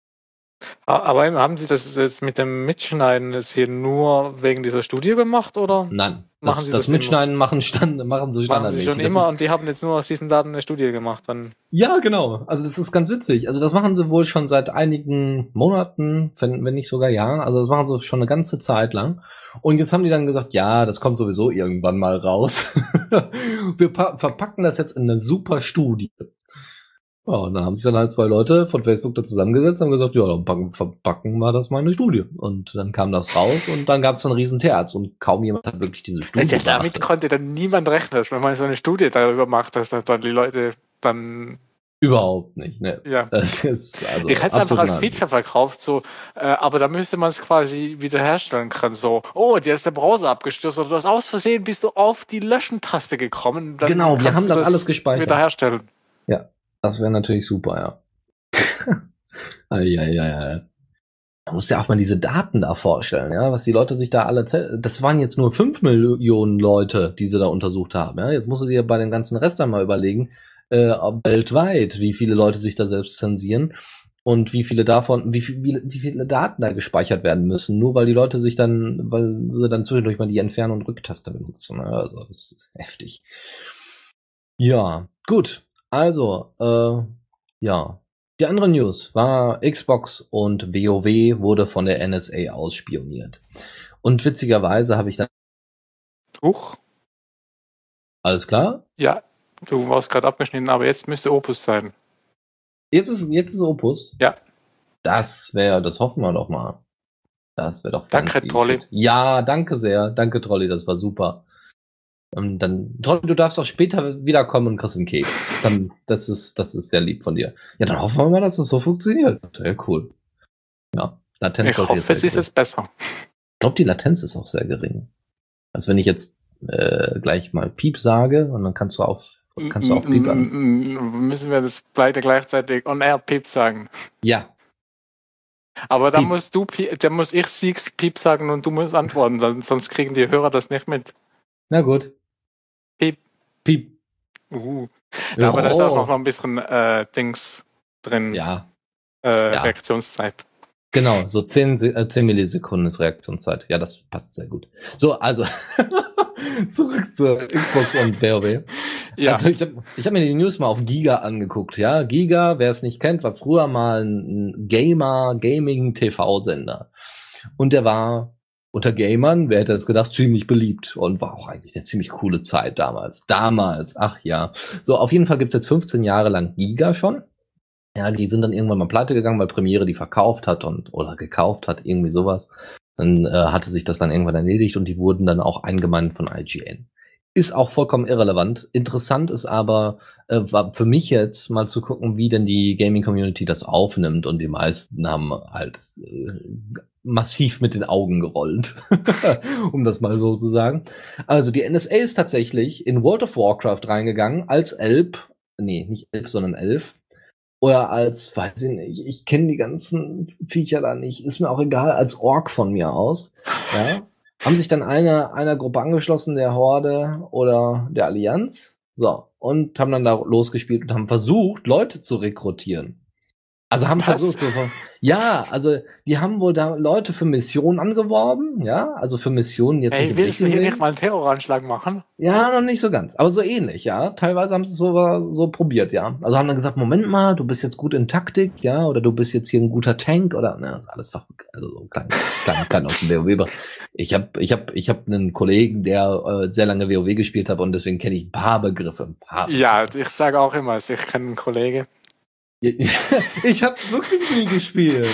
Aber haben Sie das jetzt mit dem Mitschneiden jetzt hier nur wegen dieser Studie gemacht, oder? Nein, Machen das, Sie das das Mitschneiden machen, stand, machen so Machen Sie standardmäßig. schon Das immer ist, und die haben jetzt nur aus diesen Daten eine Studie gemacht. Dann ja, genau. Also das ist ganz witzig. Also das machen sie wohl schon seit einigen Monaten, wenn, wenn nicht sogar Jahren. Also das machen sie schon eine ganze Zeit lang. Und jetzt haben die dann gesagt, ja, das kommt sowieso irgendwann mal raus. Wir pa- verpacken das jetzt in eine super Studie. Ja, und dann haben sich dann halt zwei Leute von Facebook da zusammengesetzt und haben gesagt, ja, dann packen, verpacken wir das mal in eine Studie. Und dann kam das raus und dann gab es einen riesen Terz und kaum jemand hat wirklich diese Studie Ja, damit beachtet. konnte dann niemand rechnen, wenn man so eine Studie darüber macht, dass dann die Leute dann... Überhaupt nicht, ne. Ja. Das ist also Ich hätte es einfach als absolut Feature verkauft, so, äh, aber da müsste man es quasi wiederherstellen können. So, oh, dir ist der Browser abgestürzt oder du hast aus Versehen bist du auf die Löschen-Taste gekommen. Dann Genau, wir kannst haben du das alles gespeichert. Wiederherstellen. Ja, das wäre natürlich super, ja. Eieiei. Man muss ja auch mal diese Daten da vorstellen, ja, was die Leute sich da alle, ze- das waren jetzt nur fünf Millionen Leute, die sie da untersucht haben, ja. Jetzt musst du dir bei den ganzen Rest dann mal überlegen, äh, weltweit, wie viele Leute sich da selbst zensieren und wie viele davon, wie, viel, wie, wie viele Daten da gespeichert werden müssen, nur weil die Leute sich dann, weil sie dann zwischendurch mal die Entfern- und Rücktaste benutzen, ja, also das ist heftig. Ja, gut, also, äh, ja. Die andere News war, Xbox und WoW wurde von der N S A ausspioniert. Und witzigerweise habe ich dann... Huch. Alles klar? Ja, du warst gerade abgeschnitten, aber jetzt müsste Opus sein. Jetzt ist, jetzt ist Opus? Ja. Das wäre, das hoffen wir doch mal. Das wäre doch Danke, fancy. Trolli. Ja, danke sehr. Danke, Trolli, das war super. Und dann, Trolli, du darfst auch später wiederkommen und kriegst einen Keks. Dann, das ist, das ist sehr lieb von dir. Ja, dann hoffen wir mal, dass das so funktioniert. Sehr cool. Ja, Latenz Ich sollte hoffe, jetzt es sehr ist gering. jetzt besser. Ich glaube, die Latenz ist auch sehr gering. Also wenn ich jetzt äh, gleich mal Piep sage und dann kannst du auf, kannst du auf Piep an. M- m- Müssen wir das beide gleichzeitig on air Piep sagen? Ja, Aber dann Piep. musst du, Piep- dann muss ich Siegs Piep sagen und du musst antworten, dann, sonst kriegen die Hörer das nicht mit. na gut. Piep. Piep. Uh. Ja, Aber da ist auch oh. noch ein bisschen äh, Dings drin, Ja, äh, ja. Reaktionszeit. genau. So zehn, Se- äh, zehn Millisekunden ist Reaktionszeit. Ja, das passt sehr gut. So, also zurück zur Xbox und WoW. Ja, Also ich habe ich hab mir die News mal auf Giga angeguckt. Ja, Giga, wer es nicht kennt, war früher mal ein Gamer, Gaming-T V-Sender. Und der war unter Gamern, wer hätte es gedacht, ziemlich beliebt und war auch eigentlich eine ziemlich coole Zeit damals. Damals, ach ja. So, auf jeden Fall gibt's jetzt fünfzehn Jahre lang Giga schon. Ja, die sind dann irgendwann mal pleite gegangen, weil Premiere die verkauft hat und oder gekauft hat, irgendwie sowas. Dann äh, hatte sich das dann irgendwann erledigt und die wurden dann auch eingemeindet von I G N. Ist auch vollkommen irrelevant. Interessant ist aber, äh, war für mich jetzt mal zu gucken, wie denn die Gaming-Community das aufnimmt. Und die meisten haben halt äh, massiv mit den Augen gerollt, um das mal so zu sagen. Also die N S A ist tatsächlich in World of Warcraft reingegangen als Elb, nee, nicht Elb, sondern Elf. Oder als, weiß ich nicht, ich kenne die ganzen Viecher da nicht, ist mir auch egal, als Ork von mir aus. Ja. Haben sich dann einer, einer Gruppe angeschlossen, der Horde oder der Allianz. So. Und haben dann da losgespielt und haben versucht, Leute zu rekrutieren. Also haben Was? versucht, so, ja, also die haben wohl da Leute für Missionen angeworben, ja, also für Missionen jetzt Ey, nicht im willst du hier richtigen nicht mal einen Terroranschlag machen? Ja, noch nicht so ganz, aber so ähnlich, ja. Teilweise haben sie es so, so probiert, ja. Also haben dann gesagt, Moment mal, du bist jetzt gut in Taktik, ja, oder du bist jetzt hier ein guter Tank oder, na, ist alles Fach, also so klein, klein, klein aus dem WoW. Ich habe, ich habe, ich habe einen Kollegen, der äh, sehr lange WoW gespielt hat und deswegen kenne ich ein paar Begriffe. Ein paar Ja, ich sage auch immer, ich kenne einen Kollegen. Ich hab's wirklich nie gespielt.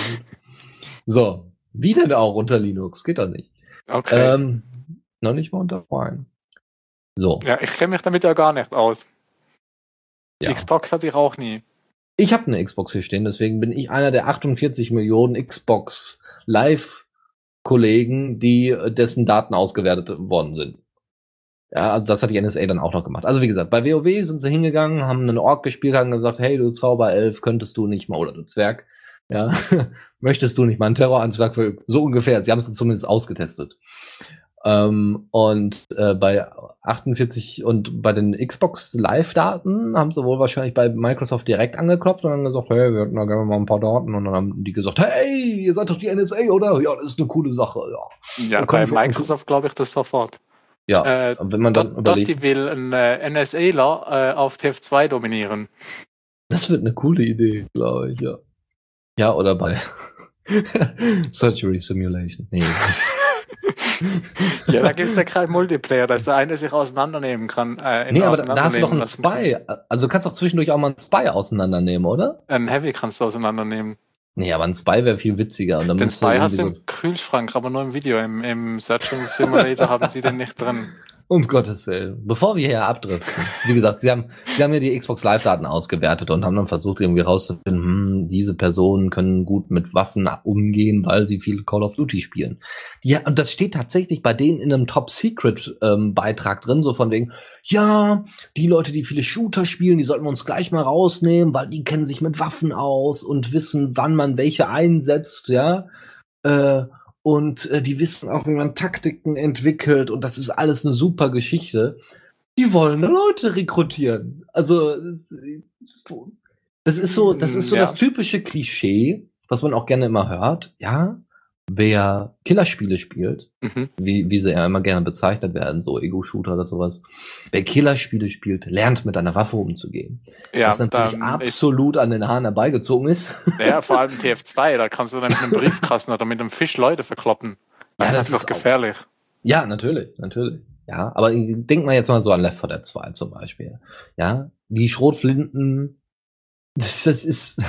So, wie denn auch unter Linux? Geht doch nicht. Okay. Ähm, noch nicht mal unter Wine. So. Ja, ich kenne mich damit ja gar nicht aus. Ja. Xbox hatte ich auch nie. Ich habe eine Xbox hier stehen, deswegen bin ich einer der achtundvierzig Millionen Xbox Live-Kollegen, die dessen Daten ausgewertet worden sind. Ja, also das hat die N S A dann auch noch gemacht. Also wie gesagt, bei WoW sind sie hingegangen, haben einen Ork gespielt, haben gesagt, hey, du Zauberelf, könntest du nicht mal, oder du Zwerg, ja, möchtest du nicht mal einen Terroranschlag für, so ungefähr, sie haben es zumindest ausgetestet. Ähm, und äh, bei achtundvierzig und bei den Xbox Live-Daten haben sie wohl wahrscheinlich bei Microsoft direkt angeklopft und dann gesagt, hey, wir hätten da gerne mal ein paar Daten und dann haben die gesagt, hey, ihr seid doch die N S A, oder? Ja, das ist eine coole Sache, ja. Ja, Und bei können- Microsoft glaube ich das sofort. Ja, Äh, und wenn man dann Dort, überlegt, Dotti will einen äh, NSAler äh, auf T F zwei dominieren. das wird eine coole Idee, glaube ich, ja. Ja, oder bei Surgery Simulation. Nee. Ja, da gibt es ja keinen Multiplayer, dass der eine sich auseinandernehmen kann. Äh, nee, aber da, da hast du doch einen Spy. Also du kannst doch zwischendurch auch mal einen Spy auseinandernehmen, oder? Ein Heavy kannst du auseinandernehmen. Nee, aber ein Spy wäre viel witziger. Und dann den Spy hast du so im Kühlschrank, aber nur im Video. Im, im Searching Simulator haben sie den nicht drin. Um Gottes Willen. Bevor wir hier abdriften. Wie gesagt, sie haben, sie haben ja die Xbox Live-Daten ausgewertet und haben dann versucht, irgendwie rauszufinden, hm, diese Personen können gut mit Waffen umgehen, weil sie viel Call of Duty spielen. Ja, und das steht tatsächlich bei denen in einem Top-Secret-Beitrag ähm, drin, so von wegen, ja, die Leute, die viele Shooter spielen, die sollten wir uns gleich mal rausnehmen, weil die kennen sich mit Waffen aus und wissen, wann man welche einsetzt, ja. Äh, Und äh, die wissen auch, wie man Taktiken entwickelt. Und das ist alles eine super Geschichte. Die wollen Leute rekrutieren. Also, das ist so, das ist so ja. das typische Klischee, was man auch gerne immer hört. Ja, wer Killerspiele spielt, mhm. wie, wie sie ja immer gerne bezeichnet werden, so Ego-Shooter oder sowas. Wer Killerspiele spielt, lernt mit einer Waffe umzugehen. Ja, was natürlich absolut an den Haaren herbeigezogen ist. Ja, vor allem T F zwei, da kannst du dann mit einem Briefkasten oder mit einem Fisch Leute verkloppen. Das, ja, das ist doch gefährlich. Auch, ja, natürlich, natürlich. Ja, aber denk mal jetzt mal so an Left four Dead zwei zum Beispiel. Ja, die Schrotflinten, das, das ist...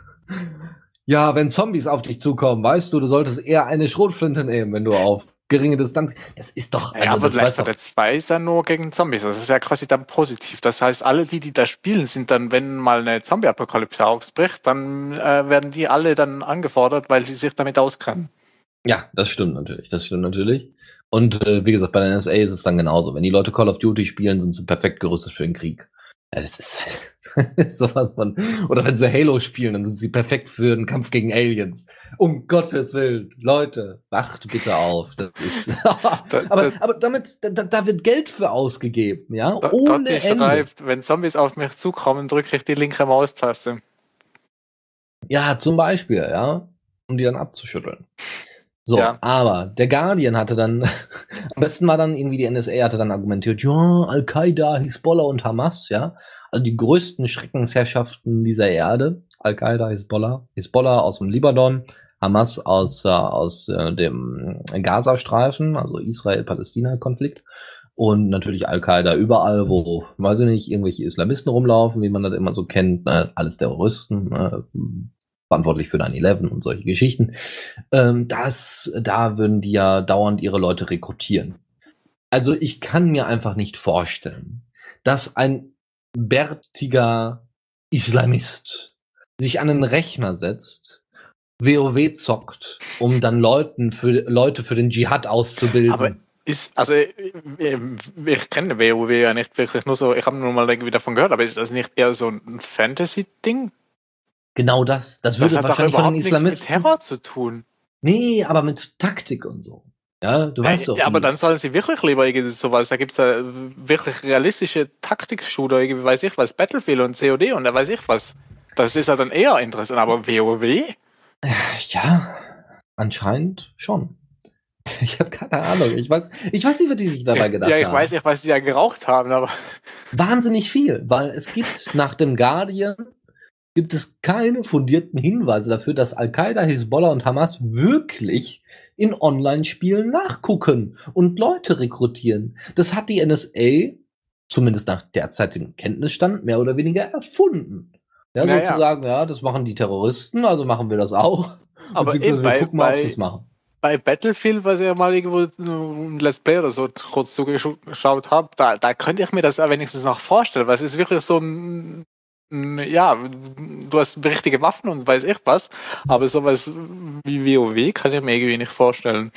Ja, wenn Zombies auf dich zukommen, weißt du, du solltest eher eine Schrotflinte nehmen, wenn du auf geringe Distanz... Das ist doch... Also, ja, aber Left four Dead zwei ist ja nur gegen Zombies. Das ist ja quasi dann positiv. Das heißt, alle, die, die da spielen, sind dann, wenn mal eine Zombie-Apokalypse ausbricht, dann äh, werden die alle dann angefordert, weil sie sich damit auskennen. Ja, das stimmt natürlich. Das stimmt natürlich. Und äh, wie gesagt, bei der N S A ist es dann genauso. Wenn die Leute Call of Duty spielen, sind sie perfekt gerüstet für den Krieg. Ja, das ist sowas von. Oder wenn sie Halo spielen, dann sind sie perfekt für den Kampf gegen Aliens. Um Gottes Willen, Leute, wacht bitte auf. Das ist aber, aber damit, da, da wird Geld für ausgegeben, ja? Da, ohne Ende. Schreibt, wenn Zombies auf mich zukommen, drücke ich die linke Maustaste. Ja, zum Beispiel, ja, um die dann abzuschütteln. So, ja. Aber der Guardian hatte dann, am besten war dann irgendwie die N S A hatte dann argumentiert, ja, Al-Qaida, Hisbollah und Hamas, ja, also die größten Schreckensherrschaften dieser Erde, Al-Qaida, Hisbollah, Hisbollah aus dem Libanon, Hamas aus, äh, aus äh, dem Gazastreifen, also Israel-Palästina-Konflikt und natürlich Al-Qaida überall, wo, weiß ich nicht, irgendwelche Islamisten rumlaufen, wie man das immer so kennt, ne, alles Terroristen, äh, verantwortlich für nine eleven und solche Geschichten, ähm, das, da würden die ja dauernd ihre Leute rekrutieren. Also ich kann mir einfach nicht vorstellen, dass ein bärtiger Islamist sich an einen Rechner setzt, WoW zockt, um dann Leuten für, Leute für den Dschihad auszubilden. Aber ist, also ich, ich kenne WoW ja nicht wirklich, nur so, ich habe nur mal irgendwie davon gehört, aber ist das nicht eher so ein Fantasy-Ding? Genau das. Das würde das hat wahrscheinlich doch von den Islamisten nichts mit Terror zu tun. Nee, aber mit Taktik und so. Ja, du weißt ja, doch. Ja, aber dann sollen sie wirklich lieber irgendwie sowas. Da gibt es ja wirklich realistische Taktik-Shooter, irgendwie weiß ich was, Battlefield und C O D und da weiß ich was. Das ist ja dann eher interessant, aber WoW? Ja, anscheinend schon. Ich habe keine Ahnung. Ich weiß, ich weiß nicht, was die sich dabei gedacht haben. Ja, ich haben. weiß nicht, was die ja geraucht haben, aber. Wahnsinnig viel, weil es gibt nach dem Guardian gibt es keine fundierten Hinweise dafür, dass Al-Qaida, Hisbollah und Hamas wirklich in Online-Spielen nachgucken und Leute rekrutieren. Das hat die N S A, zumindest nach derzeitigem Kenntnisstand, mehr oder weniger erfunden. Ja, naja. Sozusagen, ja, das machen die Terroristen, also machen wir das auch. Aber eben bei, wir gucken mal, ob sie es machen. Bei Battlefield, was ich ja mal irgendwo ein Let's Play oder so kurz zugeschaut habe, da, da könnte ich mir das wenigstens noch vorstellen, weil es ist wirklich so ein ja, du hast richtige Waffen und weiß ich was, aber sowas wie WoW kann ich mir irgendwie nicht vorstellen.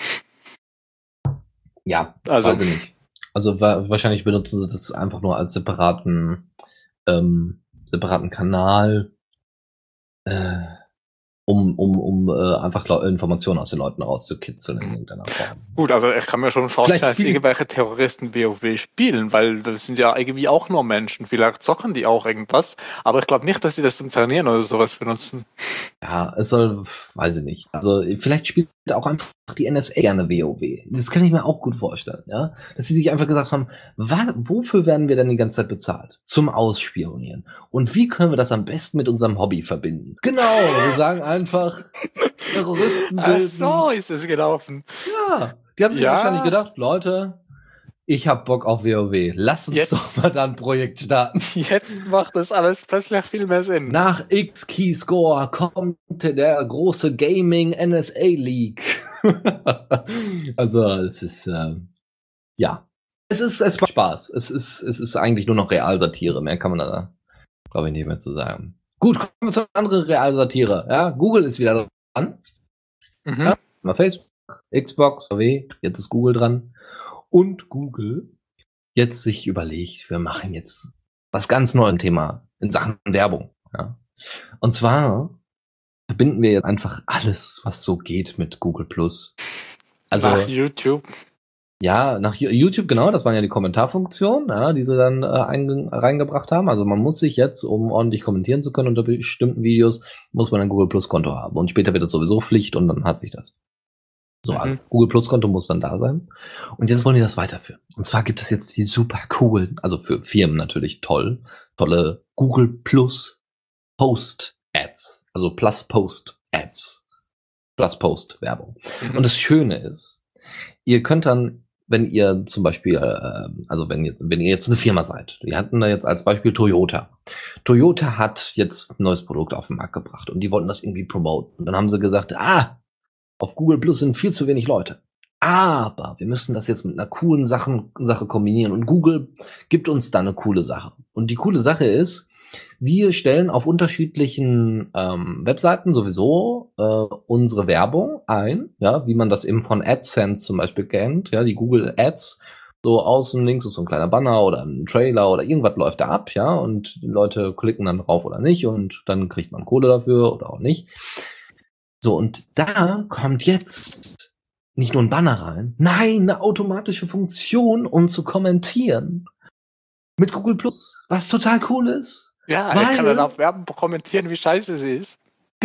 Ja, also weiß ich nicht. Also wa- wahrscheinlich benutzen sie das einfach nur als separaten ähm, separaten Kanal, äh, um, um, um äh, einfach Informationen aus den Leuten rauszukitzeln in irgendeiner Form. Gut, also ich kann mir schon vorstellen, dass irgendwelche Terroristen WoW spielen, weil das sind ja irgendwie auch nur Menschen. Vielleicht zocken die auch irgendwas, aber ich glaube nicht, dass sie das zum Trainieren oder sowas benutzen. Ja, es soll, weiß ich nicht. Also vielleicht spielt auch einfach die N S A gerne WoW. Das kann ich mir auch gut vorstellen, ja. Dass sie sich einfach gesagt haben, wa- wofür werden wir denn die ganze Zeit bezahlt? Zum Ausspionieren. Und wie können wir das am besten mit unserem Hobby verbinden? Genau, wir sagen einfach, Terroristen bilden. Ach so ist es gelaufen. Ja, Die haben sich Ja. wahrscheinlich gedacht, Leute, ich hab Bock auf WoW. Lass uns Jetzt. doch mal da ein Projekt starten. Jetzt macht das alles plötzlich viel mehr Sinn. Nach X-Keyscore kommt der große Gaming N S A League. Also, es ist, ähm, ja. Es ist, es macht Spaß. Es ist, es ist eigentlich nur noch Realsatire. Mehr kann man da, glaube ich, nicht mehr zu sagen. Gut, kommen wir zu einer anderen Realsatire. Ja, Google ist wieder dran. Mhm. Ja, mal Facebook, Xbox, W, jetzt ist Google dran. Und Google jetzt sich überlegt, wir machen jetzt was ganz neues Thema in Sachen Werbung. Ja. Und zwar verbinden wir jetzt einfach alles, was so geht mit Google Plus. Also Nach YouTube. ja, nach YouTube, genau, das waren ja die Kommentarfunktionen, ja, die sie dann äh, einge- reingebracht haben. Also man muss sich jetzt, um ordentlich kommentieren zu können unter bestimmten Videos, muss man ein Google Plus Konto haben. Und später wird das sowieso Pflicht und dann hat sich das. So, Mhm. also Google Plus Konto muss dann da sein. Und jetzt wollen die das weiterführen. Und zwar gibt es jetzt die super coolen, also für Firmen natürlich toll, tolle Google Plus Post Ads. Also Plus Post Ads. Plus Post Werbung. Mhm. Und das Schöne ist, ihr könnt dann, wenn ihr zum Beispiel, äh, also wenn ihr, wenn ihr jetzt eine Firma seid, wir hatten da jetzt als Beispiel Toyota. Toyota hat jetzt ein neues Produkt auf den Markt gebracht und die wollten das irgendwie promoten. Und dann haben sie gesagt, ah, auf Google Plus sind viel zu wenig Leute. Aber wir müssen das jetzt mit einer coolen Sachen, Sache kombinieren. Und Google gibt uns da eine coole Sache. Und die coole Sache ist, wir stellen auf unterschiedlichen ähm, Webseiten sowieso äh, unsere Werbung ein, ja, wie man das eben von AdSense zum Beispiel kennt, ja, die Google Ads. So außen links ist so ein kleiner Banner oder ein Trailer oder irgendwas läuft da ab, ja, und die Leute klicken dann drauf oder nicht und dann kriegt man Kohle dafür oder auch nicht. So, und da kommt jetzt nicht nur ein Banner rein, nein, eine automatische Funktion, um zu kommentieren. Mit Google Plus, was total cool ist. Ja, Weil- er kann dann auf Werbung kommentieren, wie scheiße sie ist.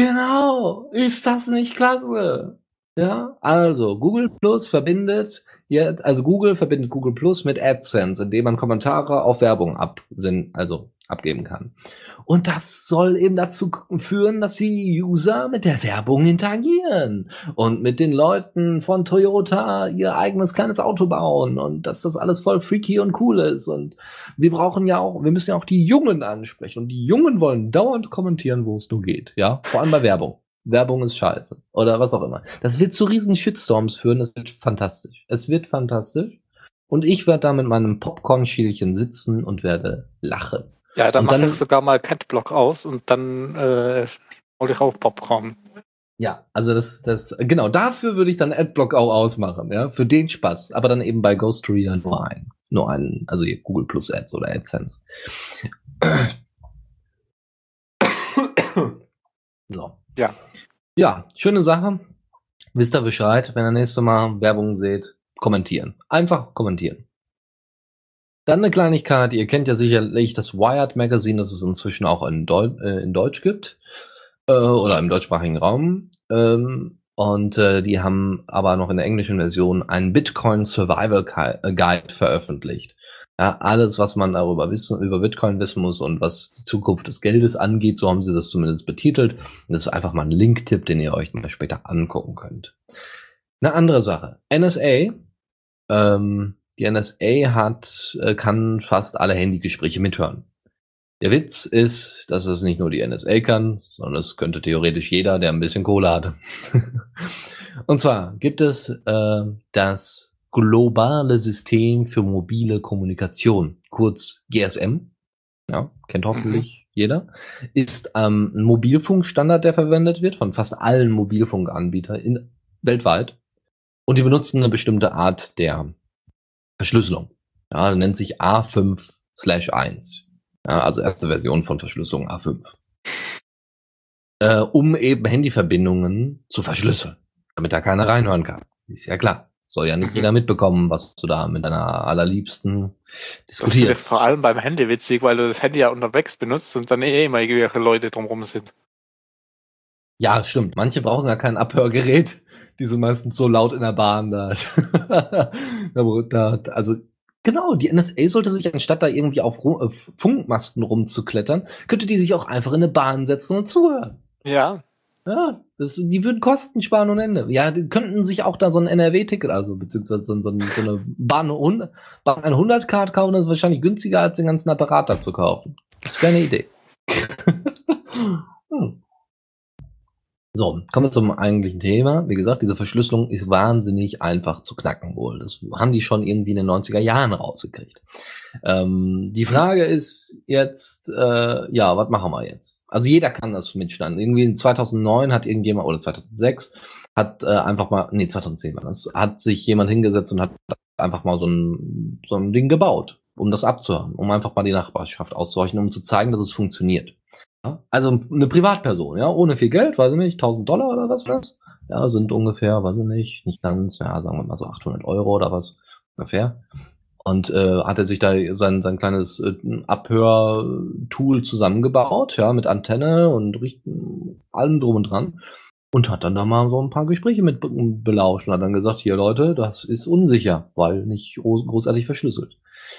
Genau, ist das nicht klasse? Ja, also Google Plus verbindet, ja, also Google verbindet Google Plus mit AdSense, indem man Kommentare auf Werbung absenden, also abgeben kann. Und das soll eben dazu führen, dass die User mit der Werbung interagieren und mit den Leuten von Toyota ihr eigenes kleines Auto bauen und dass das alles voll freaky und cool ist. Und wir brauchen ja auch, wir müssen ja auch die Jungen ansprechen und die Jungen wollen dauernd kommentieren, wo es nur geht. Ja, vor allem bei Werbung. Werbung ist scheiße. Oder was auch immer. Das wird zu riesen Shitstorms führen. Es wird fantastisch. Es wird fantastisch. Und ich werde da mit meinem Popcorn-Schielchen sitzen und werde lachen. Ja, dann Und mache dann- ich sogar mal Catblock aus und dann äh, hol ich auch Popcorn. Ja, also das, das, genau, dafür würde ich dann Adblock auch ausmachen, ja, für den Spaß. Aber dann eben bei Ghost Reader nur ein. Nur einen, also hier Google Plus Ads oder AdSense. So. Ja. Ja, schöne Sache. Wisst ihr Bescheid, wenn ihr nächstes Mal Werbung seht, kommentieren. Einfach kommentieren. Dann eine Kleinigkeit, ihr kennt ja sicherlich das Wired Magazine, das es inzwischen auch in, Deu äh, in Deutsch gibt. Äh, oder im deutschsprachigen Raum. Ähm, und äh, die haben aber noch in der englischen Version einen Bitcoin Survival Guide veröffentlicht. Ja, alles, was man darüber wissen, über Bitcoin wissen muss und was die Zukunft des Geldes angeht, so haben sie das zumindest betitelt. Und das ist einfach mal ein Link-Tipp, den ihr euch mal später angucken könnt. Eine andere Sache. N S A, ähm, die N S A hat, äh, kann fast alle Handygespräche mithören. Der Witz ist, dass es nicht nur die N S A kann, sondern es könnte theoretisch jeder, der ein bisschen Kohle hat. Und zwar gibt es äh, das globale System für mobile Kommunikation, kurz G S M. Ja, kennt hoffentlich jeder. Ist ähm, ein Mobilfunkstandard, der verwendet wird von fast allen Mobilfunkanbietern in, weltweit. Und die benutzen eine bestimmte Art der Verschlüsselung. Ja, nennt sich A fünf slash eins. Ja, also erste Version von Verschlüsselung A fünf. Äh, um eben Handyverbindungen zu verschlüsseln, damit da keiner reinhören kann. Ist ja klar. Soll ja nicht Mhm. jeder mitbekommen, was du da mit deiner Allerliebsten Das finde ich diskutierst. vor allem beim Handy witzig, weil du das Handy ja unterwegs benutzt und dann eh immer irgendwelche Leute drumherum sind. Ja, stimmt. Manche brauchen gar kein Abhörgerät. Die sind meistens so laut in der Bahn da. da also genau, die N S A sollte sich, anstatt da irgendwie auf Ru- auf Funkmasten rumzuklettern, könnte die sich auch einfach in eine Bahn setzen und zuhören. Ja, Ja, das, die würden Kosten sparen ohne Ende. Ja, die könnten sich auch da so ein N R W-Ticket, also beziehungsweise so, so, so eine Bahn, Bahn hundert-Card kaufen, das ist wahrscheinlich günstiger, als den ganzen Apparat da zu kaufen. Das wäre eine Idee. hm. So, kommen wir zum eigentlichen Thema. Wie gesagt, diese Verschlüsselung ist wahnsinnig einfach zu knacken wohl. Das haben die schon irgendwie in den neunziger Jahren rausgekriegt. Ähm, die Frage ist jetzt, äh, ja, was machen wir jetzt? Also jeder kann das mitstanden. Irgendwie in zweitausendneun hat irgendjemand, oder zweitausendsechs, hat äh, einfach mal, nee, zweitausendzehn war das, hat sich jemand hingesetzt und hat einfach mal so ein, so ein Ding gebaut, um das abzuhören, um einfach mal die Nachbarschaft auszuhorchen, um zu zeigen, dass es funktioniert. Ja? Also eine Privatperson, ja, ohne viel Geld, weiß ich nicht, tausend Dollar oder was war das? Ja, sind ungefähr, weiß ich nicht, nicht ganz, ja, sagen wir mal so achthundert Euro oder was, ungefähr. Und äh, hat er sich da sein, sein kleines äh, Abhörtool zusammengebaut, ja, mit Antenne und richten, allem drum und dran. Und hat dann da mal so ein paar Gespräche mit belauscht und hat dann gesagt, hier Leute, das ist unsicher, weil nicht großartig verschlüsselt.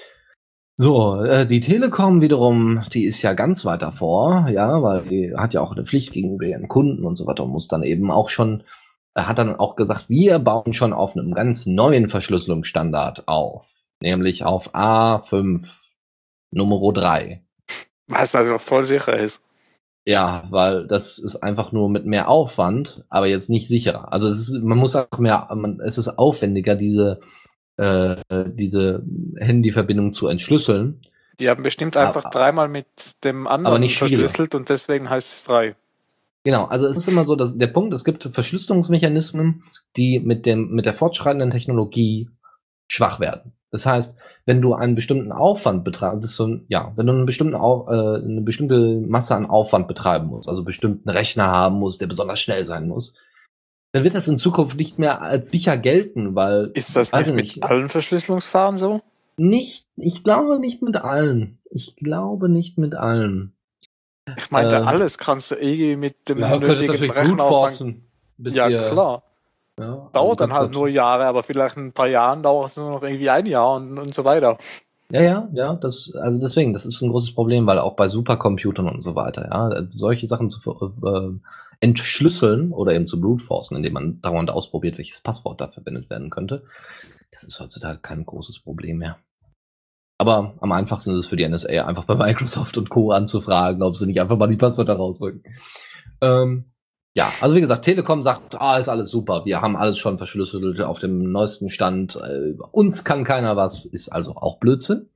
So, äh, die Telekom wiederum, die ist ja ganz weit davor, ja, weil die hat ja auch eine Pflicht gegenüber ihren Kunden und so weiter und muss dann eben auch schon, äh, hat dann auch gesagt, wir bauen schon auf einem ganz neuen Verschlüsselungsstandard auf. Nämlich auf A fünf, Nummer drei. Was also voll sicher ist. Ja, weil das ist einfach nur mit mehr Aufwand, aber jetzt nicht sicherer. Also es ist, man muss auch mehr, man, es ist aufwendiger, diese, äh, diese Handyverbindung zu entschlüsseln. Die haben bestimmt einfach aber, dreimal mit dem anderen aber nicht verschlüsselt und deswegen heißt es drei. Genau, also es ist immer so, dass der Punkt, es gibt Verschlüsselungsmechanismen, die mit dem, mit der fortschreitenden Technologie schwach werden. Das heißt, wenn du einen bestimmten Aufwand betreibst, das ist so, ja, wenn du einen bestimmten Au, äh, eine bestimmte Masse an Aufwand betreiben musst, also bestimmten Rechner haben musst, der besonders schnell sein muss, dann wird das in Zukunft nicht mehr als sicher gelten, weil ist das nicht mit nicht, allen Verschlüsselungsverfahren so? Nicht, ich glaube nicht mit allen. Ich glaube nicht mit allen. Ich meinte, äh, alles kannst du irgendwie mit dem ja, nötigen Rechenaufwand. Ja, klar. Ja, dauert dann halt nur Jahre, aber vielleicht in ein paar Jahren dauert es nur noch irgendwie ein Jahr und, und so weiter. Ja, ja, ja, das, also deswegen, das ist ein großes Problem, weil auch bei Supercomputern und so weiter, ja, solche Sachen zu äh, entschlüsseln oder eben zu brute-forcen, indem man dauernd ausprobiert, welches Passwort da verwendet werden könnte, das ist heutzutage kein großes Problem mehr. Aber am einfachsten ist es für die N S A, einfach bei Microsoft und Co. anzufragen, ob sie nicht einfach mal die Passwörter rausrücken. Ähm, Ja, also wie gesagt, Telekom sagt, ah, ist alles super, wir haben alles schon verschlüsselt auf dem neuesten Stand, äh, uns kann keiner was, ist also auch Blödsinn.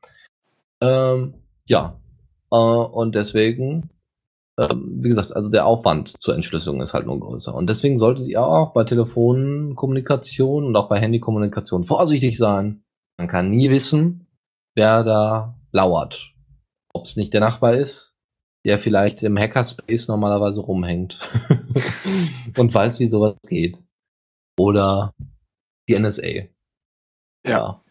Ähm, ja, äh, und deswegen, äh, wie gesagt, also der Aufwand zur Entschlüsselung ist halt nur größer. Und deswegen solltet ihr auch bei Telefonkommunikation und auch bei Handykommunikation vorsichtig sein. Man kann nie wissen, wer da lauert. Ob es nicht der Nachbar ist, der vielleicht im Hackerspace normalerweise rumhängt und weiß, wie sowas geht. Oder die N S A. Ja. ja.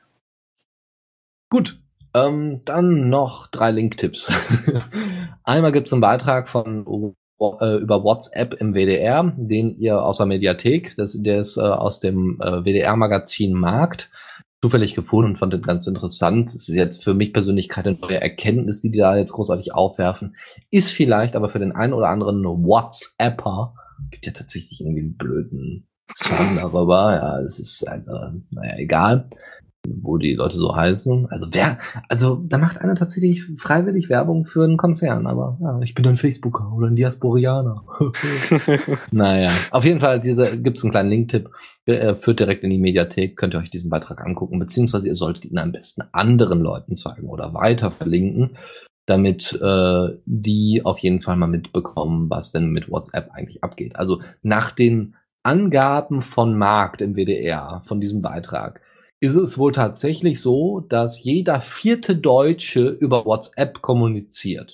Gut, ähm, dann noch drei Link-Tipps. Einmal gibt es einen Beitrag von äh, über WhatsApp im W D R, den ihr aus der Mediathek, das, der ist äh, aus dem äh, W D R-Magazin Markt, zufällig gefunden und fand den ganz interessant. Es ist jetzt für mich persönlich keine neue Erkenntnis, die die da jetzt großartig aufwerfen. Ist vielleicht aber für den einen oder anderen WhatsApper, gibt ja tatsächlich irgendwie einen blöden Song darüber. Ja, es ist, also, naja, egal, wo die Leute so heißen. Also wer, also da macht einer tatsächlich freiwillig Werbung für einen Konzern, aber ja, ich bin ein Facebooker oder ein Diasporianer. Naja, auf jeden Fall diese, gibt's einen kleinen Link-Tipp, äh, führt direkt in die Mediathek, könnt ihr euch diesen Beitrag angucken, beziehungsweise ihr solltet ihn am besten anderen Leuten zeigen oder weiter verlinken, damit äh, die auf jeden Fall mal mitbekommen, was denn mit WhatsApp eigentlich abgeht. Also nach den Angaben von Markt im W D R, von diesem Beitrag, ist es wohl tatsächlich so, dass jeder vierte Deutsche über WhatsApp kommuniziert.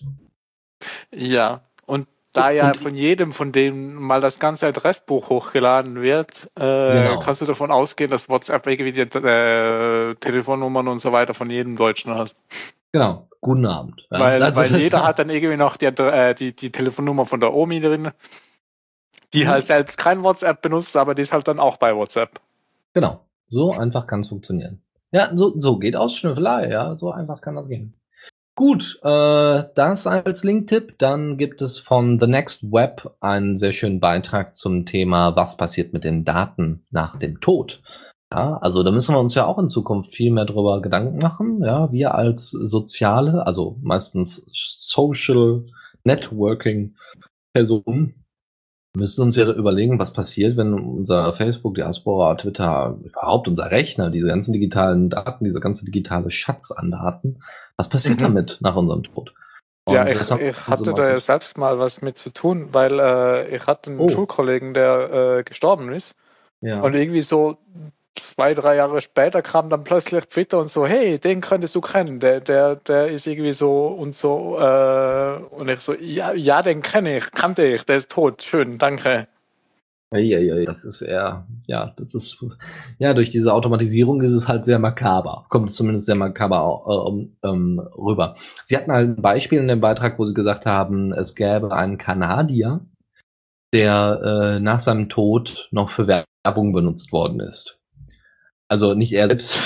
Ja, und da ja und, von jedem von denen mal das ganze Adressbuch hochgeladen wird, äh, genau. kannst du davon ausgehen, dass WhatsApp irgendwie die äh, Telefonnummern und so weiter von jedem Deutschen hast. Genau, guten Abend. Ja. Weil, also, weil jeder hat dann irgendwie noch die, äh, die, die Telefonnummer von der Omi drin, die mhm. halt selbst kein WhatsApp benutzt, aber die ist halt dann auch bei WhatsApp. Genau. So einfach kann es funktionieren. Ja, so, so geht Ausschnüffelei, ja, so einfach kann das gehen. Gut, äh, das als Linktipp. Dann gibt es von The Next Web einen sehr schönen Beitrag zum Thema, was passiert mit den Daten nach dem Tod. Ja, also da müssen wir uns ja auch in Zukunft viel mehr drüber Gedanken machen. Ja, wir als soziale, also meistens Social Networking Personen müssen uns ja überlegen, was passiert, wenn unser Facebook, Diaspora, Twitter, überhaupt unser Rechner, diese ganzen digitalen Daten, dieser ganze digitale Schatz an Daten, was passiert Mhm. damit nach unserem Tod? Ja, Und ich, deshalb ich müssen hatte wir da uns- ja selbst mal was mit zu tun, weil äh, ich hatte einen Oh. Schulkollegen, der äh, gestorben ist. ja. Und irgendwie so zwei, drei Jahre später kam dann plötzlich Twitter und so, hey, den könntest du kennen, der, der, der ist irgendwie so und so. Äh, und ich so, ja, ja, den kenne ich, kannte ich, der ist tot, schön, danke. Ja, ja, ja, das ist eher, ja, das ist, ja, durch diese Automatisierung ist es halt sehr makaber. Kommt zumindest sehr makaber äh, ähm, rüber. Sie hatten halt ein Beispiel in dem Beitrag, wo sie gesagt haben, es gäbe einen Kanadier, der äh, nach seinem Tod noch für Werbung benutzt worden ist. Also nicht er selbst,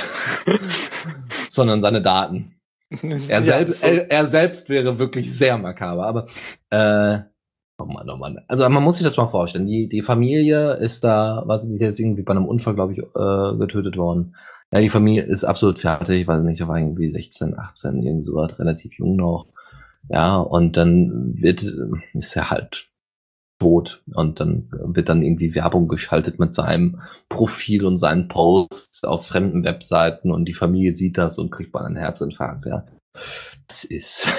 sondern seine Daten. Er, Ja, selbst, so- er, er selbst wäre wirklich sehr makaber, aber äh, oh Mann, oh Mann. Also man muss sich das mal vorstellen. Die, die Familie ist da, was die ist irgendwie bei einem Unfall, glaube ich, äh, getötet worden. Ja, die Familie ist absolut fertig, weiß nicht, da war irgendwie sechzehn, achtzehn, irgendwie sowas, relativ jung noch. Ja, und dann wird, ist er halt tot und dann wird dann irgendwie Werbung geschaltet mit seinem Profil und seinen Posts auf fremden Webseiten und die Familie sieht das und kriegt mal einen Herzinfarkt, ja. Das ist,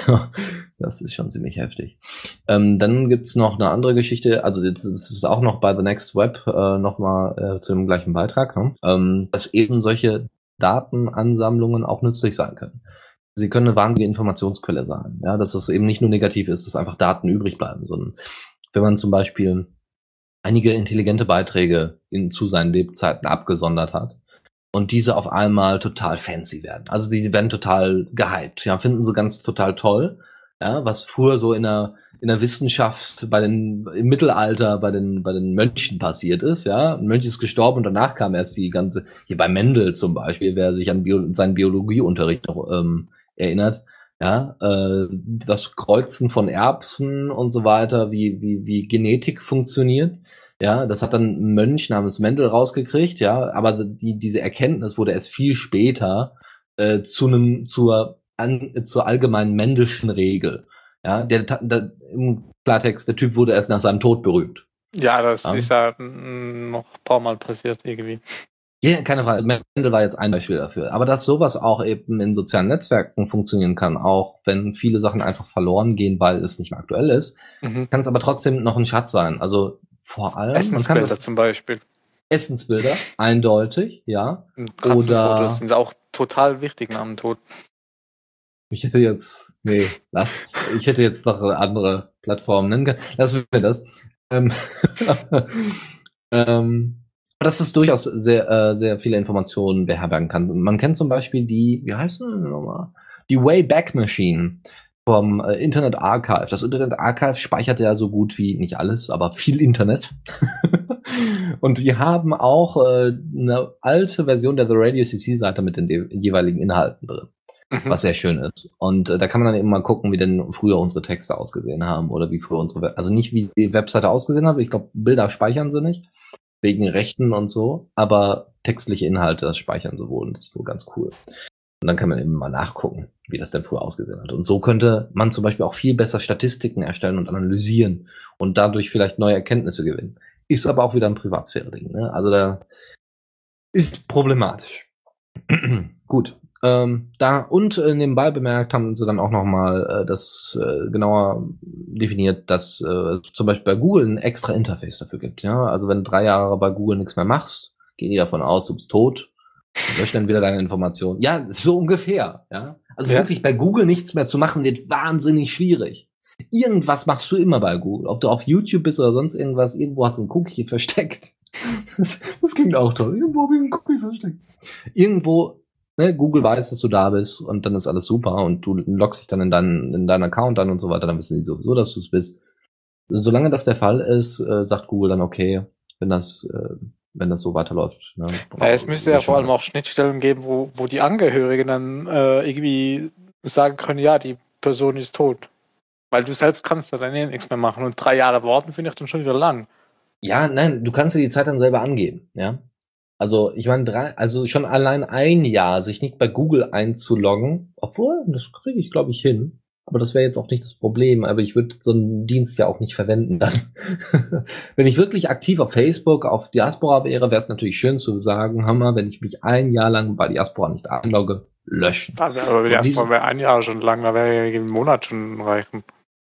das ist schon ziemlich heftig. Ähm, dann gibt's noch eine andere Geschichte, also das ist auch noch bei The Next Web äh, nochmal äh, zu dem gleichen Beitrag, ne? ähm, dass eben solche Datenansammlungen auch nützlich sein können. Sie können eine wahnsinnige Informationsquelle sein, ja, dass es eben nicht nur negativ ist, dass einfach Daten übrig bleiben, sondern wenn man zum Beispiel einige intelligente Beiträge in, zu seinen Lebzeiten abgesondert hat und diese auf einmal total fancy werden. Also die werden total gehypt, ja, finden sie ganz total toll, ja, was früher so in der in der Wissenschaft bei den im Mittelalter bei den bei den Mönchen passiert ist, ja, ein Mönch ist gestorben und danach kam erst die ganze, hier bei Mendel zum Beispiel, wer sich an Bio, seinen Biologieunterricht noch ähm, erinnert, ja, äh, das Kreuzen von Erbsen und so weiter, wie wie wie Genetik funktioniert. Ja, das hat dann ein Mönch namens Mendel rausgekriegt, ja, aber die, diese Erkenntnis wurde erst viel später äh, zu einem, zur, an, zur allgemeinen Mendelschen Regel. Ja, der, der, im Klartext, der Typ wurde erst nach seinem Tod berühmt. ja, das Ja. ist ja mm, noch ein paar Mal passiert irgendwie. Ja, yeah, keine Frage. Mendel war jetzt ein Beispiel dafür. Aber dass sowas auch eben in sozialen Netzwerken funktionieren kann, auch wenn viele Sachen einfach verloren gehen, weil es nicht mehr aktuell ist, Mhm. kann es aber trotzdem noch ein Schatz sein. Also vor allem, man kann Essensbilder das, zum Beispiel. Essensbilder, eindeutig, ja. Und Katzenfotos Oder- sind auch total wichtig nach dem Tod. Ich hätte jetzt, nee, lass, ich hätte jetzt noch andere Plattformen nennen können. Lassen wir das. Ähm, ähm, dass es durchaus sehr, äh, sehr viele Informationen beherbergen kann. Man kennt zum Beispiel die, wie heißt denn nochmal? Die Wayback Machine vom äh, Internet Archive. Das Internet Archive speichert ja so gut wie, nicht alles, aber viel Internet. Und die haben auch äh, eine alte Version der The Radio C C Seite mit den de- jeweiligen Inhalten drin. Mhm. Was sehr schön ist. Und äh, da kann man dann eben mal gucken, wie denn früher unsere Texte ausgesehen haben oder wie früher unsere, Web also nicht wie die Webseite ausgesehen hat. Ich glaube, Bilder speichern sie nicht, wegen Rechten und so, aber textliche Inhalte, das speichern sie wohl und das ist wohl ganz cool. Und dann kann man eben mal nachgucken, wie das denn früher ausgesehen hat. Und so könnte man zum Beispiel auch viel besser Statistiken erstellen und analysieren und dadurch vielleicht neue Erkenntnisse gewinnen. Ist aber auch wieder ein Privatsphäre-Ding, ne? Also da ist problematisch. Gut. Ähm, da und äh, nebenbei bemerkt haben sie dann auch nochmal äh, das äh, genauer definiert, dass äh, zum Beispiel bei Google ein extra Interface dafür gibt. Ja, also wenn du drei Jahre bei Google nichts mehr machst, gehen die davon aus, du bist tot, löschen dann wieder deine Informationen. Ja, so ungefähr. Ja, also Ja. wirklich bei Google nichts mehr zu machen wird wahnsinnig schwierig. Irgendwas machst du immer bei Google, ob du auf YouTube bist oder sonst irgendwas. Irgendwo hast du ein Cookie versteckt. Das, das klingt auch toll. Irgendwo habe ich einen Cookie versteckt. Irgendwo Ne, Google weiß, dass du da bist und dann ist alles super und du loggst dich dann in deinen, in deinen Account an und so weiter, dann wissen die sowieso, dass du es bist. Solange das der Fall ist, äh, sagt Google dann okay, wenn das, äh, wenn das so weiterläuft. Ne, Ja, es müsste ja vor allem auch Schnittstellen geben, wo, wo die Angehörigen dann äh, irgendwie sagen können, ja, die Person ist tot. Weil du selbst kannst da dann eh nichts mehr machen. Und drei Jahre warten finde ich dann schon wieder lang. Ja, nein, du kannst dir die Zeit dann selber angeben, ja. Also ich meine, drei, also schon allein ein Jahr sich nicht bei Google einzuloggen, obwohl, das kriege ich, glaube ich, hin. Aber das wäre jetzt auch nicht das Problem. Aber ich würde so einen Dienst ja auch nicht verwenden dann. Wenn ich wirklich aktiv auf Facebook, auf Diaspora wäre, wäre es natürlich schön zu sagen, Hammer, wenn ich mich ein Jahr lang bei Diaspora nicht einlogge, löschen. Aber Diaspora wäre ein Jahr schon lang, da wäre ja ein Monat schon reichen.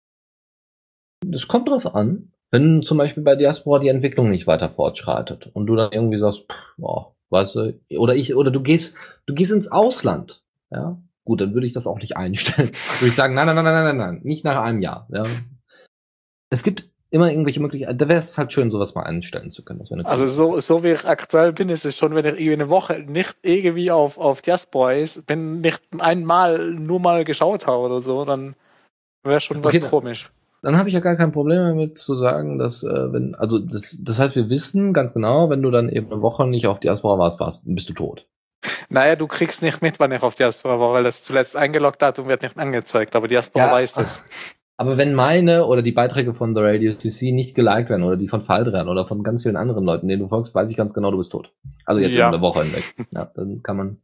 Das kommt drauf an. Wenn zum Beispiel bei Diaspora die Entwicklung nicht weiter fortschreitet und du dann irgendwie sagst, pff, oh, weißt du, oder ich, oder du gehst, du gehst ins Ausland, ja, gut, dann würde ich das auch nicht einstellen. Würde ich sagen, nein, nein, nein, nein, nein, nein, nicht nach einem Jahr, ja. Es gibt immer irgendwelche Möglichkeiten, da wäre es halt schön, sowas mal einstellen zu können. Das wäre eine Also so, so wie ich aktuell bin, ist es schon, wenn ich irgendwie eine Woche nicht irgendwie auf, auf Diaspora ist, wenn nicht einmal nur mal geschaut habe oder so, dann wäre schon Okay, was komisch. Dann habe ich ja gar kein Problem damit zu sagen, dass, äh, wenn, also das, das heißt, wir wissen ganz genau, wenn du dann eben eine Woche nicht auf Diaspora warst, warst, bist du tot. Naja, du kriegst nicht mit, wann ich auf Diaspora war, weil das zuletzt eingeloggt hat und wird nicht angezeigt, aber Diaspora Ja, weiß das. Aber wenn meine oder die Beiträge von The Radio C C nicht geliked werden oder die von Faldran oder von ganz vielen anderen Leuten, denen du folgst, weiß ich ganz genau, du bist tot. Also jetzt Ja. in der Woche hinweg. Ja, dann kann man.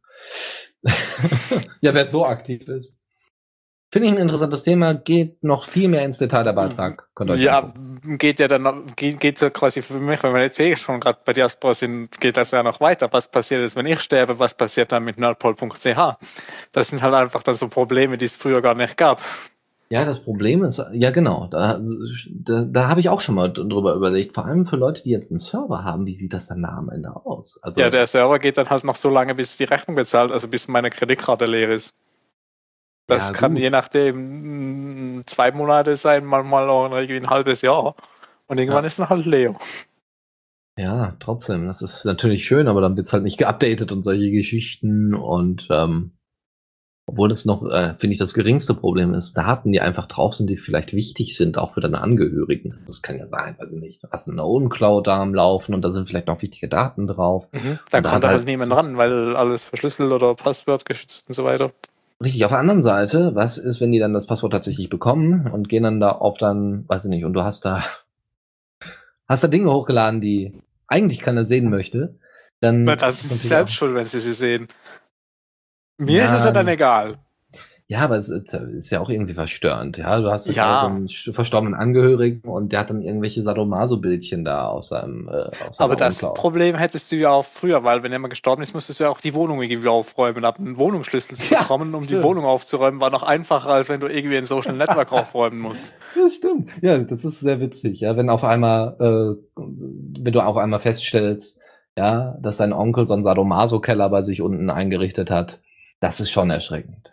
Ja, wer so aktiv ist. Finde ich ein interessantes Thema, geht noch viel mehr ins Detail der Beitrag. Könnt ihr euch Ja, angucken. geht ja dann, geht, geht ja quasi für mich, wenn wir jetzt eh schon gerade bei Diaspora sind, geht das ja noch weiter. Was passiert jetzt, wenn ich sterbe? Was passiert dann mit nerdpol punkt c h? Das sind halt einfach dann so Probleme, die es früher gar nicht gab. Ja, das Problem ist, ja genau, da, da, da habe ich auch schon mal drüber überlegt, vor allem für Leute, die jetzt einen Server haben, wie sieht das dann da am Ende aus? Also, Ja, der Server geht dann halt noch so lange, bis die Rechnung bezahlt, also bis meine Kreditkarte leer ist. Das Ja, kann gut. je nachdem mh, zwei Monate sein, manchmal auch irgendwie ein halbes Jahr. Und irgendwann Ja. ist dann halt leer. Ja, trotzdem, das ist natürlich schön, aber dann wird's halt nicht geupdatet und solche Geschichten und ähm, obwohl das noch, äh, finde ich, das geringste Problem ist, Daten, die einfach drauf sind, die vielleicht wichtig sind, auch für deine Angehörigen. Das kann ja sein, weiß ich nicht. Du hast eine Uncloud da am Laufen und da sind vielleicht noch wichtige Daten drauf. Mhm. Da Und da kommt hat halt, halt- niemand ran, weil alles verschlüsselt oder Passwort geschützt und so weiter. Richtig, auf der anderen Seite, was ist, wenn die dann das Passwort tatsächlich bekommen und gehen dann da auf dann, weiß ich nicht, und du hast da, hast da Dinge hochgeladen, die eigentlich keiner sehen möchte, dann. Na, das ist natürlich selbst auch- schuld, wenn sie sie sehen. Mir Ja, ist es ja dann egal. Ja, aber es ist, ist ja auch irgendwie verstörend. Ja, du hast Ja. ja so einen verstorbenen Angehörigen und der hat dann irgendwelche Sadomaso-Bildchen da auf seinem, äh, auf seiner Aber das Uncloud. Problem hättest du ja auch früher, weil wenn jemand gestorben ist, musstest du ja auch die Wohnung irgendwie aufräumen. Ab einen Wohnungsschlüssel zu Ja, bekommen, um die stimmt. Wohnung aufzuräumen, war noch einfacher, als wenn du irgendwie ein Social Network aufräumen musst. Das stimmt. Ja, das ist sehr witzig. Ja, wenn auf einmal, äh, wenn du auf einmal feststellst, ja, dass dein Onkel so einen Sadomaso-Keller bei sich unten eingerichtet hat, das ist schon erschreckend.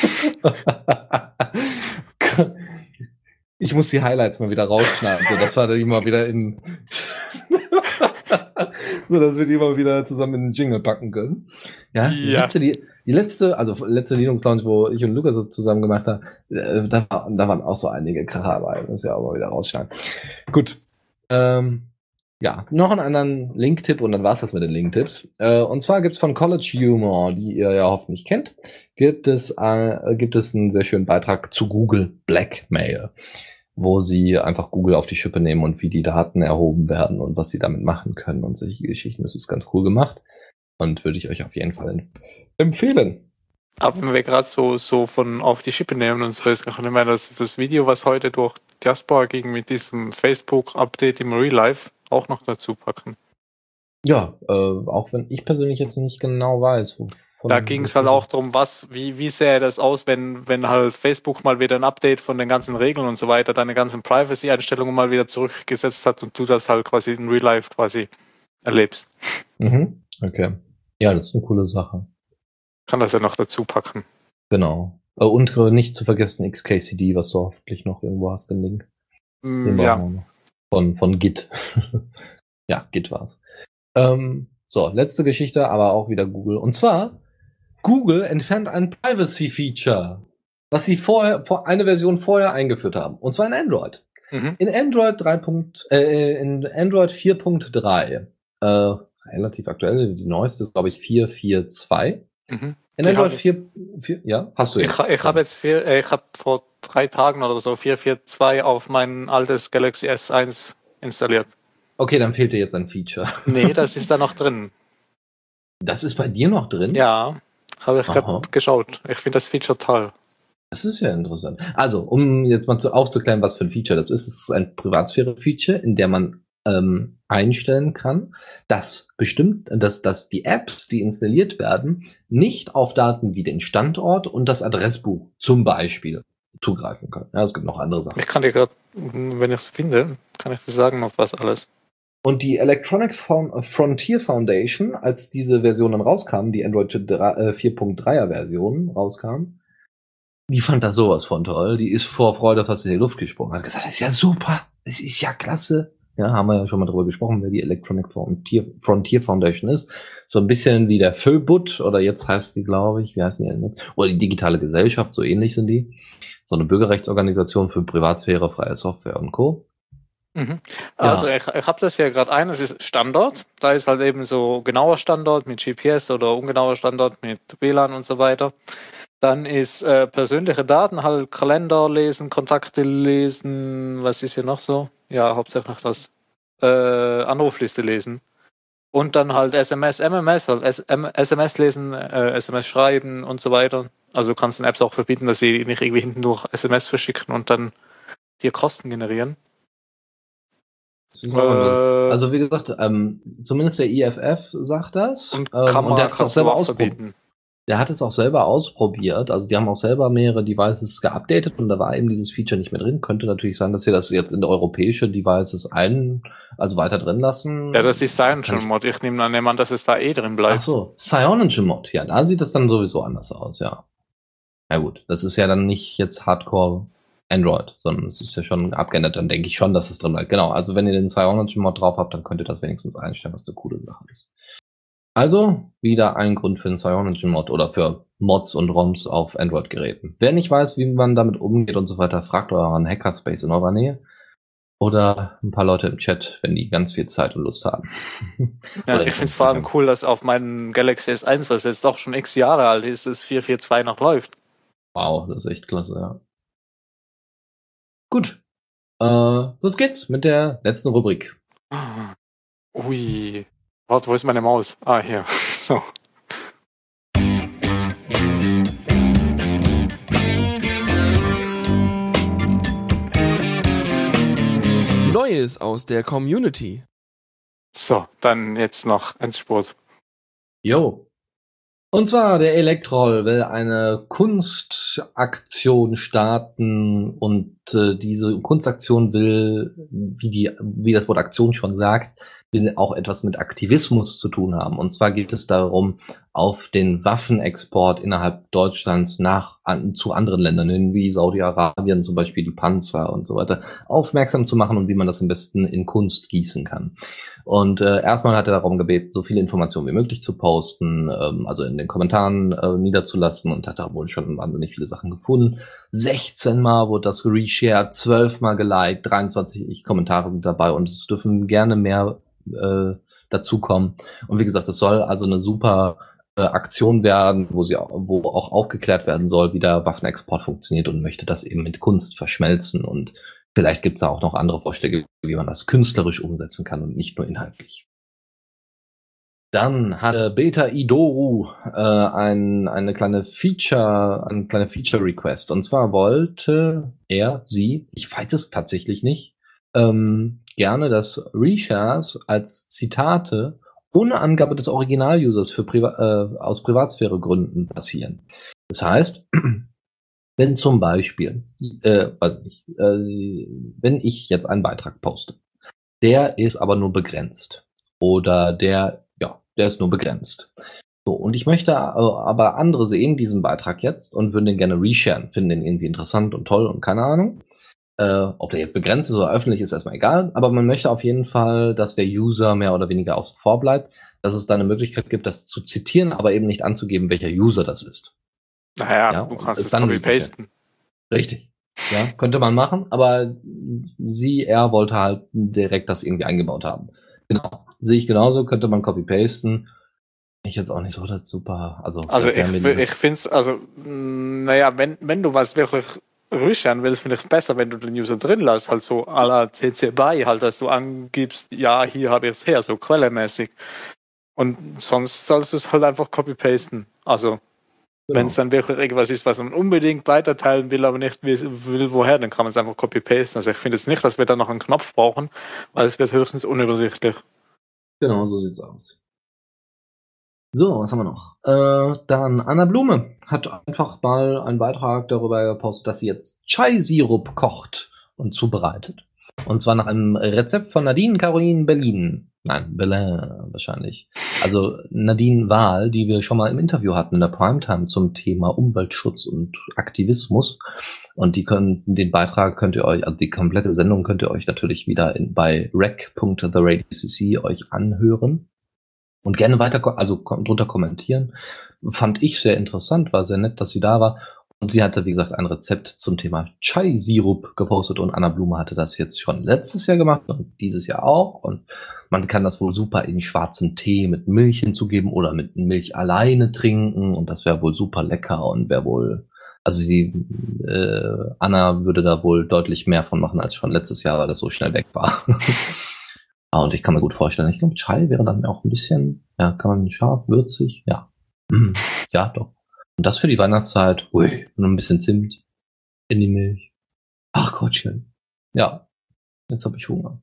Ich muss die Highlights mal wieder rausschneiden, so dass wir die mal wieder in, so dass wir die mal wieder zusammen in den Jingle packen können. Ja, die Ja. letzte, die, die letzte, also letzte Linux Lounge, wo ich und Lukas so zusammen gemacht haben, äh, da, war- da waren auch so einige Kracher dabei. Das ja auch mal wieder rausschneiden. Gut. Ähm, ja, noch einen anderen Link-Tipp und dann war's das mit den Link-Tipps. Äh, und zwar gibt's von College Humor, die ihr ja hoffentlich kennt, gibt es, äh, gibt es einen sehr schönen Beitrag zu Google Blackmail, wo sie einfach Google auf die Schippe nehmen und wie die Daten erhoben werden und was sie damit machen können und solche Geschichten. Das ist ganz cool gemacht und würde ich euch auf jeden Fall empfehlen. Aber wenn wir gerade so, so von auf die Schippe nehmen und so, ist ich meine, das, das Video, was heute durch Diaspora ging mit diesem Facebook-Update im Real Life, auch noch dazu packen. Ja, äh, auch wenn ich persönlich jetzt nicht genau weiß, wovon Da ging es halt auch darum, was, wie, wie sähe das aus, wenn, wenn halt Facebook mal wieder ein Update von den ganzen Regeln und so weiter, deine ganzen Privacy-Einstellungen mal wieder zurückgesetzt hat und du das halt quasi in Real Life quasi erlebst. Mhm. Okay. Ja, das ist eine coole Sache. Kann das ja noch dazu packen. Genau. Äh, Und äh, nicht zu vergessen X K C D, was du hoffentlich noch irgendwo hast, den Link. Den Mm, brauchen ja, wir noch. Von, von Git. Ja, Git war's. Ähm, so, letzte Geschichte, aber auch wieder Google. Und zwar, Google entfernt ein Privacy-Feature, was sie vorher, vor eine Version vorher eingeführt haben. Und zwar in Android. mhm. In Android drei. Äh, in Android vier Punkt drei. Äh, relativ aktuell, die neueste ist, glaube ich, vier Punkt vier Punkt zwei. Mhm. In Die Android haben- vier, vier, ja, hast du jetzt. Ich, ich habe jetzt vier, äh, ich habe vor drei Tagen oder so vier vier zwei auf mein altes Galaxy S eins installiert. Okay, dann fehlt dir jetzt ein Feature. Nee, das ist da noch drin. Das ist bei dir noch drin? Ja, habe ich Aha. gerade geschaut. Ich finde das Feature toll. Das ist ja interessant. Also, um jetzt mal zu, aufzuklären, was für ein Feature das ist. Es ist ein Privatsphäre-Feature, in der man ähm, einstellen kann, dass bestimmt, dass, dass die Apps, die installiert werden, nicht auf Daten wie den Standort und das Adressbuch zum Beispiel zugreifen können. Ja, es gibt noch andere Sachen. Ich kann dir gerade, wenn ich es finde, kann ich dir sagen, auf was alles. Und die Electronic Fron- Frontier Foundation, als diese Version dann rauskam, die Android vier Punkt dreier Version rauskam, die fand das sowas von toll. Die ist vor Freude fast in die Luft gesprungen. Hat gesagt, das ist ja super, das ist ja klasse. Ja, haben wir ja schon mal drüber gesprochen, wer die Electronic Frontier, Frontier Foundation ist. So ein bisschen wie der Föbut, oder jetzt heißt die, glaube ich, wie heißen die denn? Oder die Digitale Gesellschaft, so ähnlich sind die. So eine Bürgerrechtsorganisation für Privatsphäre, freie Software und Co. Mhm. Also Ja. ich, ich habe das hier gerade ein, es ist Standort. Da ist halt eben so genauer Standort mit G P S oder ungenauer Standort mit W L A N und so weiter. Dann ist äh, persönliche Daten, halt Kalender lesen, Kontakte lesen, was ist hier noch so? Ja, hauptsächlich das. Äh, Anrufliste lesen. Und dann halt S M S, M M S, halt S M S lesen, äh, S M S schreiben und so weiter. Also du kannst den Apps auch verbieten, dass sie nicht irgendwie hinten durch S M S verschicken und dann dir Kosten generieren. Das ist auch interessant. Äh, Also wie gesagt, ähm, zumindest der I F F sagt das. und ähm, Kamera und der hat es auch kannst du selber auch ausprobiert. verbieten. Der hat es auch selber ausprobiert. Also die haben auch selber mehrere Devices geupdatet und da war eben dieses Feature nicht mehr drin. Könnte natürlich sein, dass sie das jetzt in europäische Devices ein, also weiter drin lassen. Ja, das ist sein Kann ich- schon Mod. Ich nehme an, an, dass es da eh drin bleibt. Ach so, CyanogenMod. Ja, da sieht das dann sowieso anders aus, ja. Na gut, das ist ja dann nicht jetzt Hardcore Android, sondern es ist ja schon abgeändert. Dann denke ich schon, dass es drin bleibt. Genau, also wenn ihr den CyanogenMod drauf habt, dann könnt ihr das wenigstens einstellen, was eine coole Sache ist. Also, wieder ein Grund für einen CyanogenMod oder für Mods und ROMs auf Android-Geräten. Wer nicht weiß, wie man damit umgeht und so weiter, fragt euren Hackerspace in eurer Nähe. Oder ein paar Leute im Chat, wenn die ganz viel Zeit und Lust haben. Ja, Oder ich finde es vor allem cool, dass auf meinem Galaxy S eins, was jetzt doch schon x Jahre alt ist, das vier vier zwei noch läuft. Wow, das ist echt klasse, ja. Gut. Äh, los geht's mit der letzten Rubrik. Ui. Warte, wo ist meine Maus? Ah, hier. So. Neues aus der Community. So, dann jetzt noch Endspurt. Jo. Und zwar, der Elektroll will eine Kunstaktion starten und äh, diese Kunstaktion will, wie, die, wie das Wort Aktion schon sagt, will auch etwas mit Aktivismus zu tun haben. Und zwar geht es darum, auf den Waffenexport innerhalb Deutschlands nach an, zu anderen Ländern hin, wie Saudi-Arabien zum Beispiel, die Panzer und so weiter, aufmerksam zu machen und wie man das am besten in Kunst gießen kann. Und äh, erstmal hat er darum gebeten, so viele Informationen wie möglich zu posten, ähm, also in den Kommentaren äh, niederzulassen und hat da wohl schon wahnsinnig viele Sachen gefunden. sechzehn Mal wurde das reshared, zwölf Mal geliked, dreiundzwanzig Kommentare sind dabei und es dürfen gerne mehr äh, dazukommen. Und wie gesagt, es soll also eine super äh, Aktion werden, wo sie auch, wo auch aufgeklärt werden soll, wie der Waffenexport funktioniert und möchte das eben mit Kunst verschmelzen und vielleicht gibt es da auch noch andere Vorschläge, wie man das künstlerisch umsetzen kann und nicht nur inhaltlich. Dann hatte Beta Idoru äh, ein, eine kleine Feature, eine kleine Feature Request. Und zwar wollte er, sie, ich weiß es tatsächlich nicht, ähm, gerne, dass Reshares als Zitate ohne Angabe des Original-Users für Priva äh, aus Privatsphäregründen passieren. Das heißt, wenn zum Beispiel, äh, weiß nicht, äh, wenn ich jetzt einen Beitrag poste, der ist aber nur begrenzt oder der, ja, der ist nur begrenzt. So, und ich möchte aber andere sehen diesen Beitrag jetzt und würden den gerne resharen, finden den irgendwie interessant und toll und keine Ahnung. Äh, ob der jetzt begrenzt ist oder öffentlich, ist erstmal egal, aber man möchte auf jeden Fall, dass der User mehr oder weniger außen vor bleibt, dass es da eine Möglichkeit gibt, das zu zitieren, aber eben nicht anzugeben, welcher User das ist. Naja, Ja, du und kannst es es dann copy-pasten. Richtig. Ja, könnte man machen, aber sie, er wollte halt direkt das irgendwie eingebaut haben. Genau. Sehe ich genauso, könnte man copy-pasten. Ich jetzt auch nicht so das super. Also, Also das ich, wäre mir ich finde es, also, mh, naja, wenn, wenn du was wirklich rüschern willst, finde ich es besser, wenn du den User drin lässt, halt so à la C C B Y, halt, dass du angibst, ja, hier habe ich es her, so quellemäßig. Und sonst sollst du es halt einfach copy-pasten. Also, Genau. wenn es dann wirklich irgendwas ist, was man unbedingt weiterteilen will, aber nicht will, will woher, dann kann man es einfach copy-pasten. Also ich finde jetzt nicht, dass wir da noch einen Knopf brauchen, weil es wird höchstens unübersichtlich. Genau, so sieht's aus. So, was haben wir noch? Äh, dann Anna Blume hat einfach mal einen Beitrag darüber gepostet, dass sie jetzt Chai-Sirup kocht und zubereitet. Und zwar nach einem Rezept von Nadine Caroline Berlin. Nein, Berlin wahrscheinlich. Also Nadine Wahl, die wir schon mal im Interview hatten in der Primetime zum Thema Umweltschutz und Aktivismus. Und die können, den Beitrag könnt ihr euch, also die komplette Sendung könnt ihr euch natürlich wieder in, bei rec punkt the radio c c euch anhören. Und gerne weiter, also drunter kommentieren. Fand ich sehr interessant, war sehr nett, dass sie da war. Und sie hatte, wie gesagt, ein Rezept zum Thema Chai-Sirup gepostet und Anna Blume hatte das jetzt schon letztes Jahr gemacht und dieses Jahr auch. Und man kann das wohl super in schwarzen Tee mit Milch hinzugeben oder mit Milch alleine trinken und das wäre wohl super lecker und wäre wohl, also sie, äh, Anna würde da wohl deutlich mehr von machen als schon letztes Jahr, weil das so schnell weg war. Ah, und ich kann mir gut vorstellen, ich glaube, Chai wäre dann auch ein bisschen, ja, kann man scharf, würzig, ja. Mm, ja, doch. Und das für die Weihnachtszeit, ui, und ein bisschen Zimt in die Milch. Ach Gottchen. Ja, jetzt habe ich Hunger.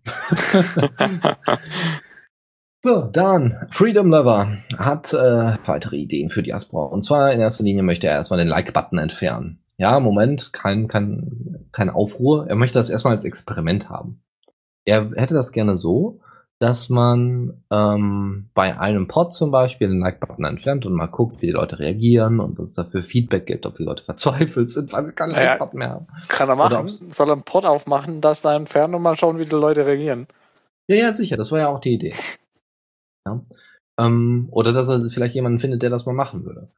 So, dann, Freedom Lover hat äh, weitere Ideen für Diaspora. Und zwar in erster Linie möchte er erstmal den Like-Button entfernen. Ja, Moment, kein, kein, keine Aufruhr. Er möchte das erstmal als Experiment haben. Er hätte das gerne so, dass man ähm, bei einem Pod zum Beispiel den Like-Button entfernt und mal guckt, wie die Leute reagieren und was es dafür Feedback gibt, ob die Leute verzweifelt sind, weil sie keinen Ja, Like-Button mehr haben. Kann er machen. Soll er einen Pod aufmachen, das da entfernen und mal schauen, wie die Leute reagieren. Ja, ja, sicher, das war ja auch die Idee. Ja. Ähm, oder dass er vielleicht jemanden findet, der das mal machen würde.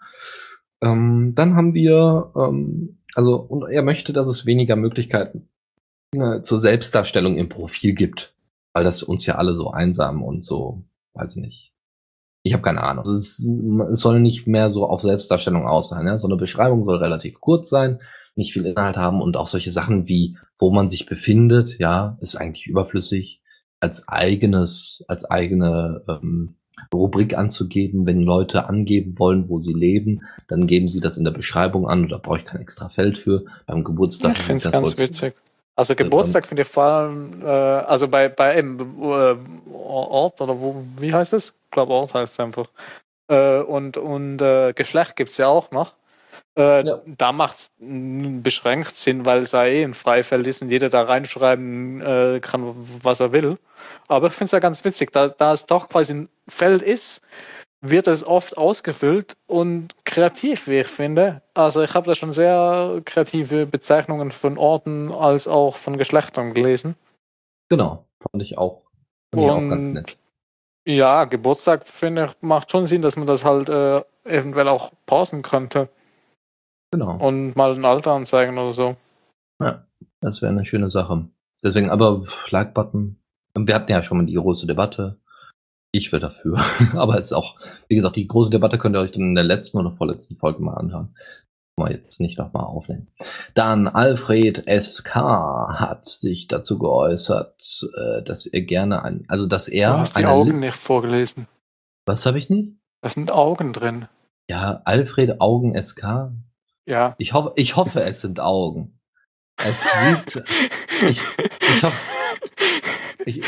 Ähm, dann haben wir, ähm, also, und er möchte, dass es weniger Möglichkeiten äh, zur Selbstdarstellung im Profil gibt. Weil das uns ja alle so einsam und so, weiß ich nicht. Ich habe keine Ahnung. Also es, es soll nicht mehr so auf Selbstdarstellung aus sein. Ja? So eine Beschreibung soll relativ kurz sein, nicht viel Inhalt haben und auch solche Sachen wie, wo man sich befindet, ja, ist eigentlich überflüssig. Als eigenes, als eigene ähm, Rubrik anzugeben, wenn Leute angeben wollen, wo sie leben, dann geben sie das in der Beschreibung an und da brauche ich kein extra Feld für. Beim Geburtstag Ich finde es das ganz wohl- witzig. Also Geburtstag finde ich vor allem, äh, also bei, bei eben, äh, Ort oder wo, wie heißt es? Ich glaube Ort heißt es einfach. Äh, und und äh, Geschlecht gibt es ja auch noch. Äh, Ja. Da macht es beschränkt Sinn, weil es ja eh ein Freifeld ist und jeder da reinschreiben äh, kann, was er will. Aber ich finde es ja ganz witzig, da, da es doch quasi ein Feld ist, wird es oft ausgefüllt und kreativ, wie ich finde. Also ich habe da schon sehr kreative Bezeichnungen von Orten als auch von Geschlechtern gelesen. Genau, fand ich auch. Fand ich auch Und ganz nett. ja, Geburtstag, finde ich, macht schon Sinn, dass man das halt äh, eventuell auch pausen könnte Genau. und mal ein Alter anzeigen oder so. Ja, das wäre eine schöne Sache. Deswegen, aber Like-Button. Wir hatten ja schon mal die große Debatte. Ich wäre dafür. Aber es ist auch, wie gesagt, die große Debatte könnt ihr euch dann in der letzten oder vorletzten Folge mal anhören. Mal jetzt nicht nochmal aufnehmen. Dann Alfred S K hat sich dazu geäußert, äh, dass er gerne ein, also dass er Du hast die eine Augen Liste- nicht vorgelesen. Was habe ich nicht? Da sind Augen drin. Ja, Alfred Augen S K. Ja. Ich hoffe, ich hoffe, es sind Augen. Es sieht, ich, ich hoffe, ich,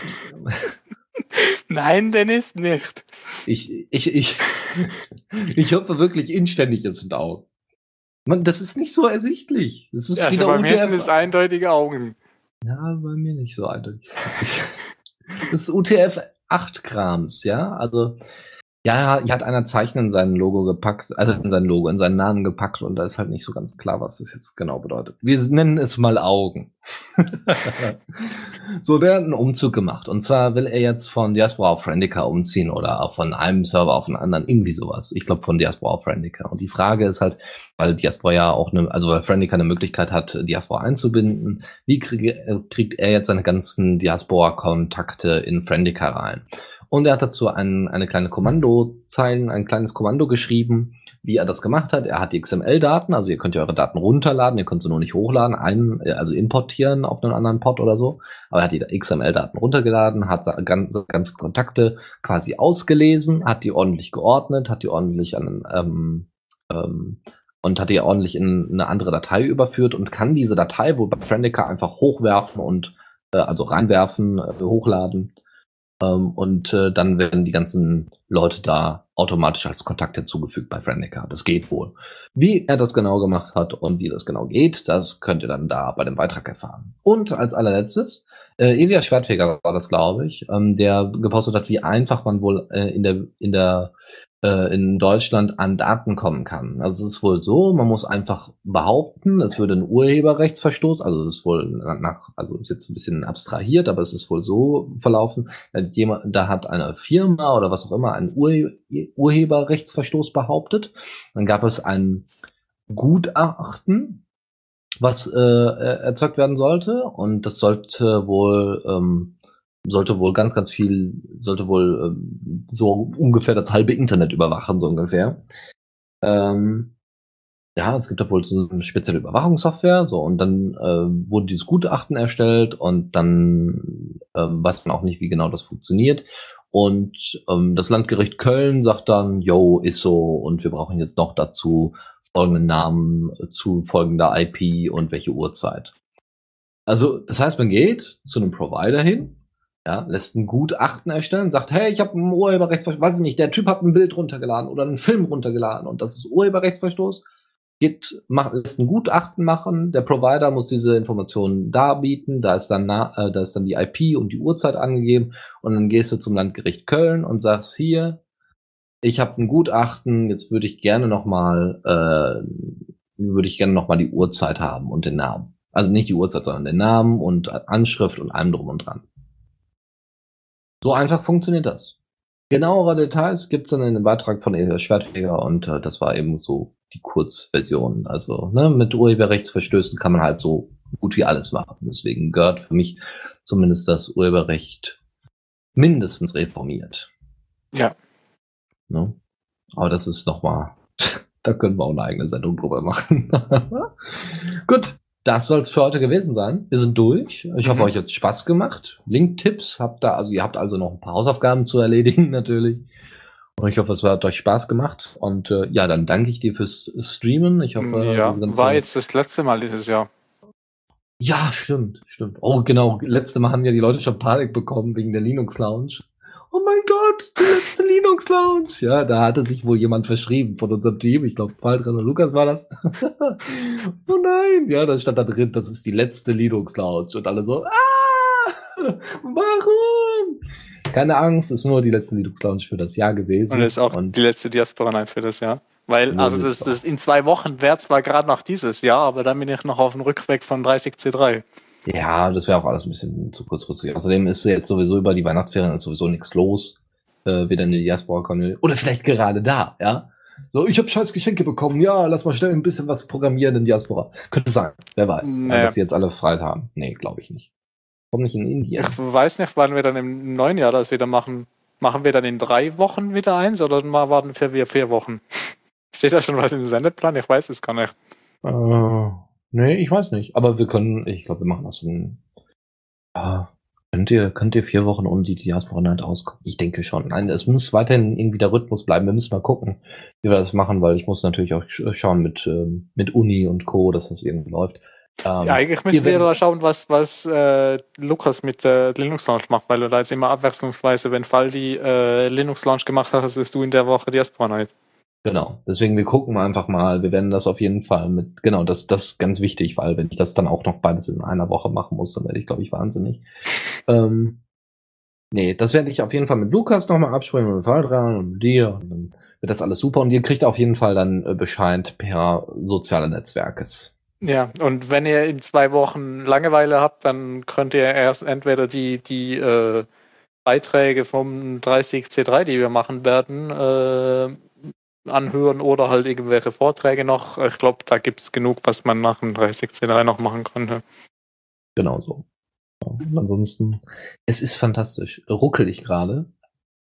Nein, Dennis, nicht. ich, ich, ich, ich hoffe wirklich inständig, es sind Augen. Mann, das ist nicht so ersichtlich. Das ist Also wieder bei mir sind U T es F. eindeutige Augen. Ja, bei mir nicht so eindeutig. Das ist U T F acht Krams, ja. Also, ja, hier hat einer Zeichen in sein Logo gepackt, also in sein Logo, in seinen Namen gepackt und da ist halt nicht so ganz klar, was das jetzt genau bedeutet. Wir nennen es mal Augen. So, der hat einen Umzug gemacht und zwar will er jetzt von Diaspora auf Friendica umziehen oder auch von einem Server auf einen anderen, irgendwie sowas. Ich glaube von Diaspora auf Friendica. Und die Frage ist halt, weil Diaspora ja auch eine, also weil Friendica eine Möglichkeit hat, Diaspora einzubinden, wie kriege, kriegt er jetzt seine ganzen Diaspora-Kontakte in Friendica rein? Und er hat dazu ein, eine kleine Kommandozeilen, ein kleines Kommando geschrieben, wie er das gemacht hat. Er hat die X M L-Daten, also ihr könnt ja eure Daten runterladen, ihr könnt sie nur nicht hochladen, ein, also importieren auf einen anderen Pod oder so. Aber er hat die X M L-Daten runtergeladen, hat ganze, ganze Kontakte quasi ausgelesen, hat die ordentlich geordnet, hat die ordentlich an, ähm, ähm, und hat die ordentlich in eine andere Datei überführt und kann diese Datei wohl bei Friendica einfach hochwerfen und äh, also reinwerfen, äh, hochladen. Um, und äh, dann werden die ganzen Leute da automatisch als Kontakt hinzugefügt bei Friendica. Das geht wohl. Wie er das genau gemacht hat und wie das genau geht, das könnt ihr dann da bei dem Beitrag erfahren. Und als allerletztes, äh, Elias Schwertfeger war das, glaube ich, ähm, der gepostet hat, wie einfach man wohl äh, in der in der äh, in Deutschland an Daten kommen kann. Also es ist wohl so, man muss einfach behaupten, es würde ein Urheberrechtsverstoß, also es ist wohl nach, also ist jetzt ein bisschen abstrahiert, aber es ist wohl so verlaufen, jemand, da hat eine Firma oder was auch immer einen Ur- Urheberrechtsverstoß behauptet. Dann gab es ein Gutachten, was äh, erzeugt werden sollte, und das sollte wohl ähm, sollte wohl ganz, ganz viel, sollte wohl ähm, so ungefähr das halbe Internet überwachen, so ungefähr. Ähm, ja, es gibt da wohl so eine spezielle Überwachungssoftware, so, und dann äh, wurde dieses Gutachten erstellt und dann äh, weiß man auch nicht, wie genau das funktioniert. Und ähm, das Landgericht Köln sagt dann, yo, ist so, und wir brauchen jetzt noch dazu folgenden Namen zu folgender I P und welche Uhrzeit. Also, das heißt, man geht zu einem Provider hin, ja, lässt ein Gutachten erstellen, sagt, hey, ich habe einen Urheberrechtsverstoß, weiß ich nicht, der Typ hat ein Bild runtergeladen oder einen Film runtergeladen und das ist Urheberrechtsverstoß, geht, macht, lässt ein Gutachten machen, der Provider muss diese Informationen darbieten, da ist dann, na, äh, da ist dann die I P und die Uhrzeit angegeben, und dann gehst du zum Landgericht Köln und sagst, hier, ich habe ein Gutachten, jetzt würde ich gerne nochmal, äh, würde ich gerne nochmal die Uhrzeit haben und den Namen. Also nicht die Uhrzeit, sondern den Namen und Anschrift und allem drum und dran. So einfach funktioniert das. Genauere Details gibt's dann in dem Beitrag von Elias Schwertfeger, und äh, das war eben so die Kurzversion. Also ne, mit Urheberrechtsverstößen kann man halt so gut wie alles machen. Deswegen gehört für mich zumindest das Urheberrecht mindestens reformiert. Ja. Ne? Aber das ist nochmal, da können wir auch eine eigene Sendung drüber machen. Gut. Das soll es für heute gewesen sein. Wir sind durch. Ich hoffe, Mhm. euch hat Spaß gemacht. Link-Tipps habt da, also ihr habt also noch ein paar Hausaufgaben zu erledigen, natürlich. Und ich hoffe, es hat euch Spaß gemacht. Und äh, ja, dann danke ich dir fürs Streamen. Ich hoffe, Ja, diese ganze- war jetzt das letzte Mal dieses Jahr. Ja, stimmt, stimmt. Oh, genau. Letzte Mal haben ja die Leute schon Panik bekommen wegen der Linux Lounge. Oh mein Gott, die letzte Linux Lounge. Ja, da hatte sich wohl jemand verschrieben von unserem Team. Ich glaube, Waldran und Lukas war das. Oh nein. Ja, das stand da drin, das ist die letzte Linux Lounge. Und alle so, ah, warum? Keine Angst, ist nur die letzte Linux Lounge für das Jahr gewesen. Und das ist auch Und die letzte Diaspora Night für das Jahr. Weil, So also das, sieht's das in zwei Wochen wäre zwar gerade noch dieses Jahr, aber dann bin ich noch auf dem Rückweg von dreißig C drei. ja, das wäre auch alles ein bisschen zu kurzfristig. Außerdem ist jetzt sowieso über die Weihnachtsferien ist sowieso nichts los. Äh, weder in der Diaspora kommen. Oder vielleicht gerade da, ja. So, ich habe scheiß Geschenke bekommen. Ja, lass mal schnell ein bisschen was programmieren in Diaspora. Könnte sein. Wer weiß. Naja. Dass sie jetzt alle frei haben. Nee, glaube ich nicht. Komm nicht in Indien. Ich weiß nicht, wann wir dann im neuen Jahr das wieder machen. Machen wir dann in drei Wochen wieder eins oder mal warten für wir vier Wochen? Steht da schon was im Sendeplan? Ich weiß es gar nicht. Äh, nee, ich weiß nicht. Aber wir können, ich glaube, wir machen das in, ja, könnt ihr, könnt ihr vier Wochen um die Diaspora Night auskommen? Ich denke schon. Nein, es muss weiterhin irgendwie der Rhythmus bleiben. Wir müssen mal gucken, wie wir das machen, weil ich muss natürlich auch sch- schauen mit, ähm, mit Uni und Co., dass das irgendwie läuft. Ähm, Ja, eigentlich müssen ihr wir werdet- da schauen, was, was äh, Lukas mit der Linux Launch macht, weil du da jetzt immer abwechslungsweise, wenn Faldi äh, Linux Launch gemacht hat, hast du in der Woche Diaspora Night. Genau, deswegen wir gucken einfach mal, wir werden das auf jeden Fall mit, genau, das, das ist ganz wichtig, weil wenn ich das dann auch noch beides in einer Woche machen muss, dann werde ich, glaube ich, wahnsinnig. Ähm, nee, das werde ich auf jeden Fall mit Lukas nochmal absprechen, mit Waldran und mit dir, und dann wird das alles super, und ihr kriegt auf jeden Fall dann äh, Bescheid per soziale Netzwerkes. Ja, und wenn ihr in zwei Wochen Langeweile habt, dann könnt ihr erst entweder die, die äh, Beiträge vom dreißig C drei, die wir machen werden, äh, anhören oder halt irgendwelche Vorträge noch. Ich glaube, da gibt es genug, was man nach dem dreißig C drei noch machen könnte. Genau so. Ja, und ansonsten, es ist fantastisch. Ruckelig gerade.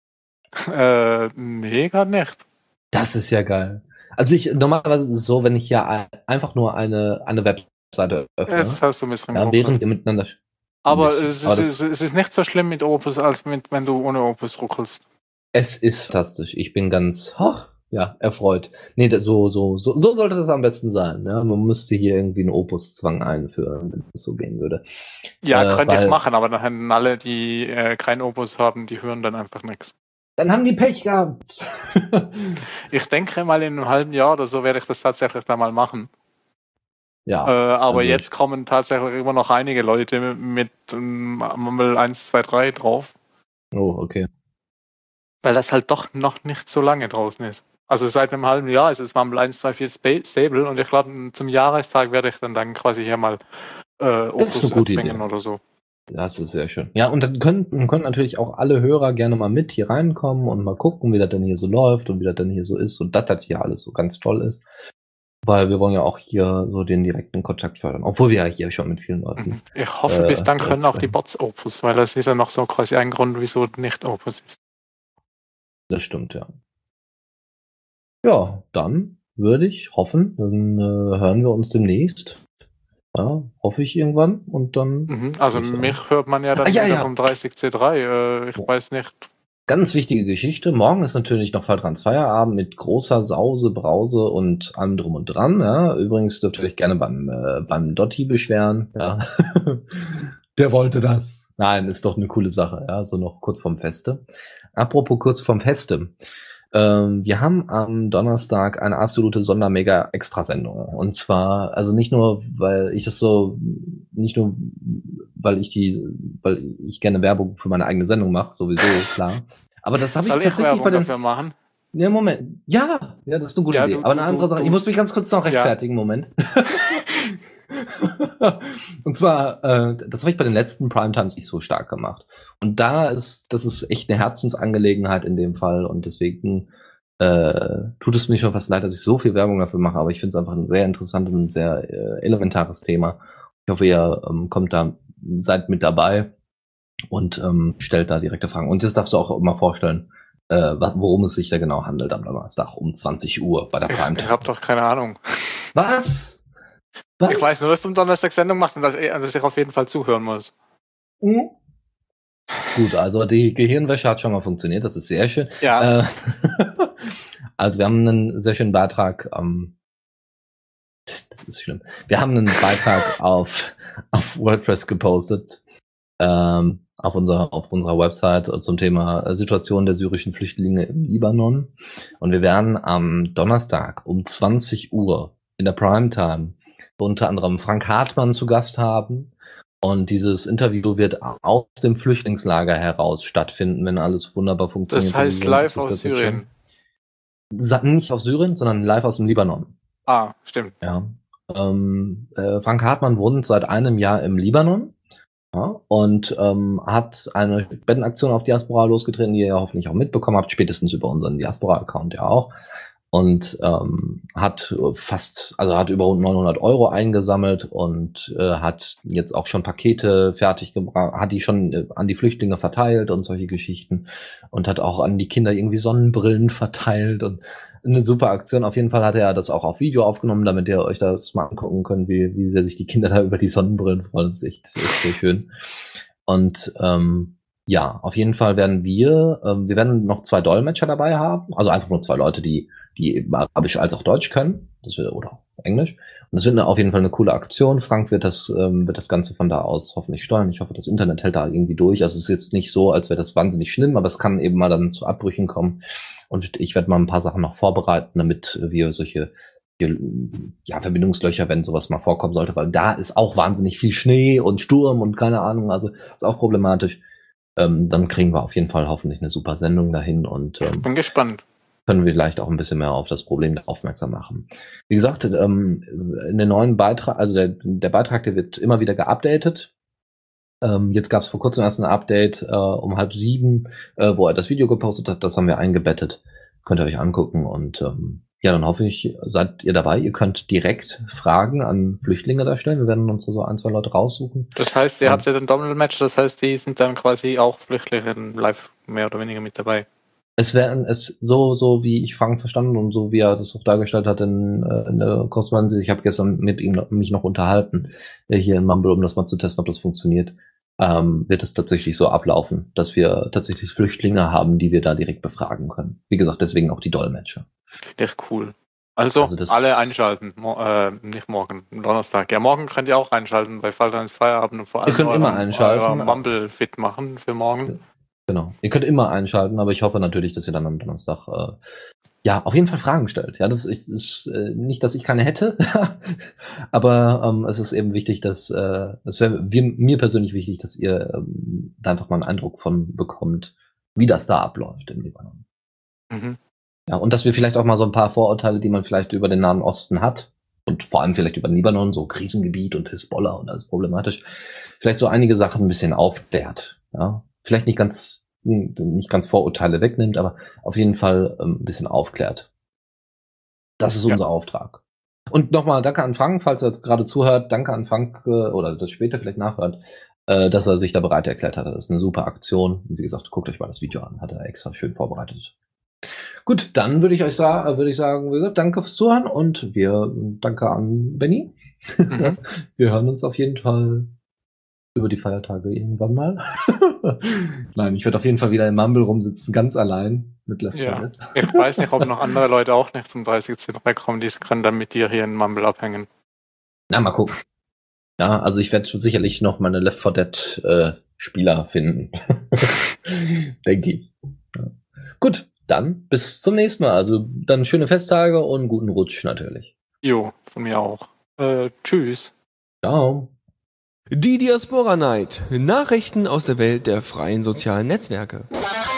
Äh, nee, gar nicht. Das ist ja geil. Also ich, normalerweise ist es so, wenn ich ja ein- einfach nur eine, eine Webseite öffne, Jetzt hast du ein bisschen ja, während wir miteinander. sch- ein Aber bisschen. es Aber ist, das, es ist nicht so schlimm mit Opus, als mit, wenn du ohne Opus ruckelst. es ist fantastisch. Ich bin ganz, ach, ja, erfreut. Nee, das, so, so, so, so sollte das am besten sein. Ja? Man müsste hier irgendwie einen Opus-Zwang einführen, wenn es so gehen würde. Ja, Äh, könnte ich weil- machen, aber dann hätten alle, die äh, kein Opus haben, die hören dann einfach nichts. Dann haben die Pech gehabt. Ich denke mal, in einem halben Jahr oder so werde ich das tatsächlich dann mal machen. Ja. Äh, aber also- jetzt kommen tatsächlich immer noch einige Leute mit ähm, Mumble eins, zwei, drei drauf, Oh, okay. weil das halt doch noch nicht so lange draußen ist. Also seit einem halben Jahr ist es Mumble eins, zwei, vier spa- stable und ich glaube, zum Jahrestag werde ich dann, dann quasi hier mal äh, Das ist eine Opus gute erzwingen Idee. oder so. Das ist sehr schön. Ja, und dann können, können natürlich auch alle Hörer gerne mal mit hier reinkommen und mal gucken, wie das denn hier so läuft und wie das denn hier so ist und dass das hier alles so ganz toll ist. Weil wir wollen ja auch hier so den direkten Kontakt fördern. Obwohl wir ja hier schon mit vielen Leuten. Mhm. Ich hoffe, Äh, bis dann das können auch die sprechen. Bots Opus, weil das ist ja noch so quasi ein Grund, wieso nicht Opus ist. Das stimmt, ja. Ja, dann würde ich hoffen, dann äh, hören wir uns demnächst. Ja, hoffe ich irgendwann und dann. Mhm. Also würde ich sagen. mich hört man ja dann Ah, ja, wieder ja. vom dreißig C drei. Äh, ich Ja. weiß nicht. Ganz wichtige Geschichte. Morgen ist natürlich noch Vaterans Feierabend mit großer Sause, Brause und allem drum und dran. Ja. Übrigens dürft ihr euch gerne beim, äh, beim Dotti beschweren. Ja. Der wollte das. Nein, ist doch eine coole Sache. Ja, so noch kurz vorm Feste. Apropos kurz vorm Feste. Ähm, wir haben am Donnerstag eine absolute Sonder-Mega-Extrasendung. Und zwar, also nicht nur, weil ich das so, nicht nur, weil ich die, weil ich gerne Werbung für meine eigene Sendung mache, sowieso, klar. Aber das habe ich Soll ich tatsächlich Werbung bei den. dafür machen? Ja, Moment. Ja, ja, das ist eine gute Ja, Idee. du- Aber eine du- andere du- Sache, ich du- muss mich ganz kurz noch rechtfertigen, Moment. Und zwar, äh, das habe ich bei den letzten Primetimes nicht so stark gemacht. Und da ist, das ist echt eine Herzensangelegenheit in dem Fall und deswegen äh, tut es mir schon fast leid, dass ich so viel Werbung dafür mache, aber ich finde es einfach ein sehr interessantes und sehr äh, elementares Thema. Ich hoffe, ihr ähm, kommt da, seid mit dabei und ähm, stellt da direkte Fragen. Und das darfst du auch mal vorstellen, äh, worum es sich da genau handelt am Donnerstag um zwanzig Uhr bei der Ich, Primetime. ich habe doch keine Ahnung. Was? Was? Ich weiß nur, dass du am Donnerstag Sendung machst und dass, dass ich auf jeden Fall zuhören muss. Mhm. Gut, also die Gehirnwäsche hat schon mal funktioniert, das ist sehr schön. Ja. Äh, also wir haben einen sehr schönen Beitrag, ähm, das ist schlimm. Wir haben einen Beitrag auf, auf WordPress gepostet, ähm, auf unserer, auf unserer Website zum Thema Situation der syrischen Flüchtlinge im Libanon. Und wir werden am Donnerstag um zwanzig Uhr in der Primetime unter anderem Frank Hartmann zu Gast haben. Und dieses Interview wird aus dem Flüchtlingslager heraus stattfinden, wenn alles wunderbar funktioniert. Das heißt sowieso. live Das ist aus das jetzt Syrien. schon. Sa- Nicht aus Syrien, sondern live aus dem Libanon. Ah, stimmt. Ja. Ähm, äh, Frank Hartmann wohnt seit einem Jahr im Libanon, ja, und ähm, hat eine Spendenaktion auf Diaspora losgetreten, die ihr ja hoffentlich auch mitbekommen habt, spätestens über unseren Diaspora-Account ja auch. Und ähm, hat fast, also hat über neunhundert Euro eingesammelt und äh, hat jetzt auch schon Pakete fertig gebracht, hat die schon äh, an die Flüchtlinge verteilt und solche Geschichten und hat auch an die Kinder irgendwie Sonnenbrillen verteilt und eine super Aktion. Auf jeden Fall hat er das auch auf Video aufgenommen, damit ihr euch das mal angucken könnt, wie, wie sehr sich die Kinder da über die Sonnenbrillen freuen. Das ist echt, das ist sehr schön. Und ähm, ja, auf jeden Fall werden wir, ähm, wir werden noch zwei Dolmetscher dabei haben, also einfach nur zwei Leute, die die eben Arabisch als auch Deutsch können, das wird, oder Englisch. Und das wird auf jeden Fall eine coole Aktion. Frank wird das, ähm, wird das Ganze von da aus hoffentlich steuern. Ich hoffe, das Internet hält da irgendwie durch. Also es ist jetzt nicht so, als wäre das wahnsinnig schlimm, aber es kann eben mal dann zu Abbrüchen kommen. Und ich werde mal ein paar Sachen noch vorbereiten, damit wir solche ja, Verbindungslöcher, wenn sowas mal vorkommen sollte, weil da ist auch wahnsinnig viel Schnee und Sturm und keine Ahnung, also ist auch problematisch. Ähm, dann kriegen wir auf jeden Fall hoffentlich eine super Sendung dahin und ähm, Bin gespannt. können wir vielleicht auch ein bisschen mehr auf das Problem aufmerksam machen. Wie gesagt, ähm, in den neuen Beitrag, also der, der Beitrag, der wird immer wieder geupdatet. Ähm, jetzt gab es vor kurzem erst ein Update äh, um halb sieben, äh, wo er das Video gepostet hat. Das haben wir eingebettet. Könnt ihr euch angucken und ähm, ja, dann hoffe ich, seid ihr dabei. Ihr könnt direkt Fragen an Flüchtlinge da stellen. Wir werden uns so ein, zwei Leute raussuchen. Das heißt, ihr Ja. habt ja den Doppelmatch, das heißt, die sind dann quasi auch Flüchtlinge live mehr oder weniger mit dabei. Es wäre es so, so wie ich Frank verstanden und so wie er das auch dargestellt hat in, äh, in der Correspondence. Ich habe gestern mit ihm mich noch unterhalten, äh, hier in Mumble, um das mal zu testen, ob das funktioniert. Ähm, wird es tatsächlich so ablaufen, dass wir tatsächlich Flüchtlinge haben, die wir da direkt befragen können. Wie gesagt, deswegen auch die Dolmetscher. Finde ich cool. Also, also alle einschalten, Mo- äh, nicht morgen, Donnerstag. Ja, morgen könnt ihr auch einschalten bei Falter ins Feierabend und vor allem ihr könnt immer einschalten. Mumble fit machen für morgen. Genau. Ihr könnt immer einschalten, aber ich hoffe natürlich, dass ihr dann am Donnerstag äh, ja auf jeden Fall Fragen stellt. Ja, das ist, ist äh, nicht, dass ich keine hätte, aber ähm, es ist eben wichtig, dass äh, es wäre mir persönlich wichtig, dass ihr ähm, da einfach mal einen Eindruck von bekommt, wie das da abläuft im Libanon. Mhm. Ja, und dass wir vielleicht auch mal so ein paar Vorurteile, die man vielleicht über den Nahen Osten hat und vor allem vielleicht über den Libanon, so Krisengebiet und Hisbollah und alles problematisch, vielleicht so einige Sachen ein bisschen aufklärt. Ja, vielleicht nicht ganz nicht ganz Vorurteile wegnimmt, aber auf jeden Fall ähm, ein bisschen aufklärt. Das ist unser ja. Auftrag. Und nochmal danke an Frank, falls er jetzt gerade zuhört, danke an Frank, äh, oder das später vielleicht nachhört, äh, dass er sich da bereit erklärt hat. Das ist eine super Aktion. Und wie gesagt, guckt euch mal das Video an, hat er extra schön vorbereitet. Gut, dann würde ich euch sagen, würde ich sagen, danke fürs Zuhören und wir danke an Benny. Mhm. Wir hören uns auf jeden Fall über die Feiertage irgendwann mal. Nein, ich werde auf jeden Fall wieder im Mumble rumsitzen, ganz allein mit Left ja. Planet. Ich weiß nicht, ob noch andere Leute auch nicht zum dreißigsten wegkommen, die können dann mit dir hier in Mumble abhängen. Na, mal gucken. Ja, also ich werde sicherlich noch meine Left four Dead äh, Spieler finden. Denke ich. Ja. Gut, dann bis zum nächsten Mal. Also dann schöne Festtage und guten Rutsch natürlich. Jo, von mir auch. Äh, tschüss. Ciao. Die Diaspora Night. Nachrichten aus der Welt der freien sozialen Netzwerke.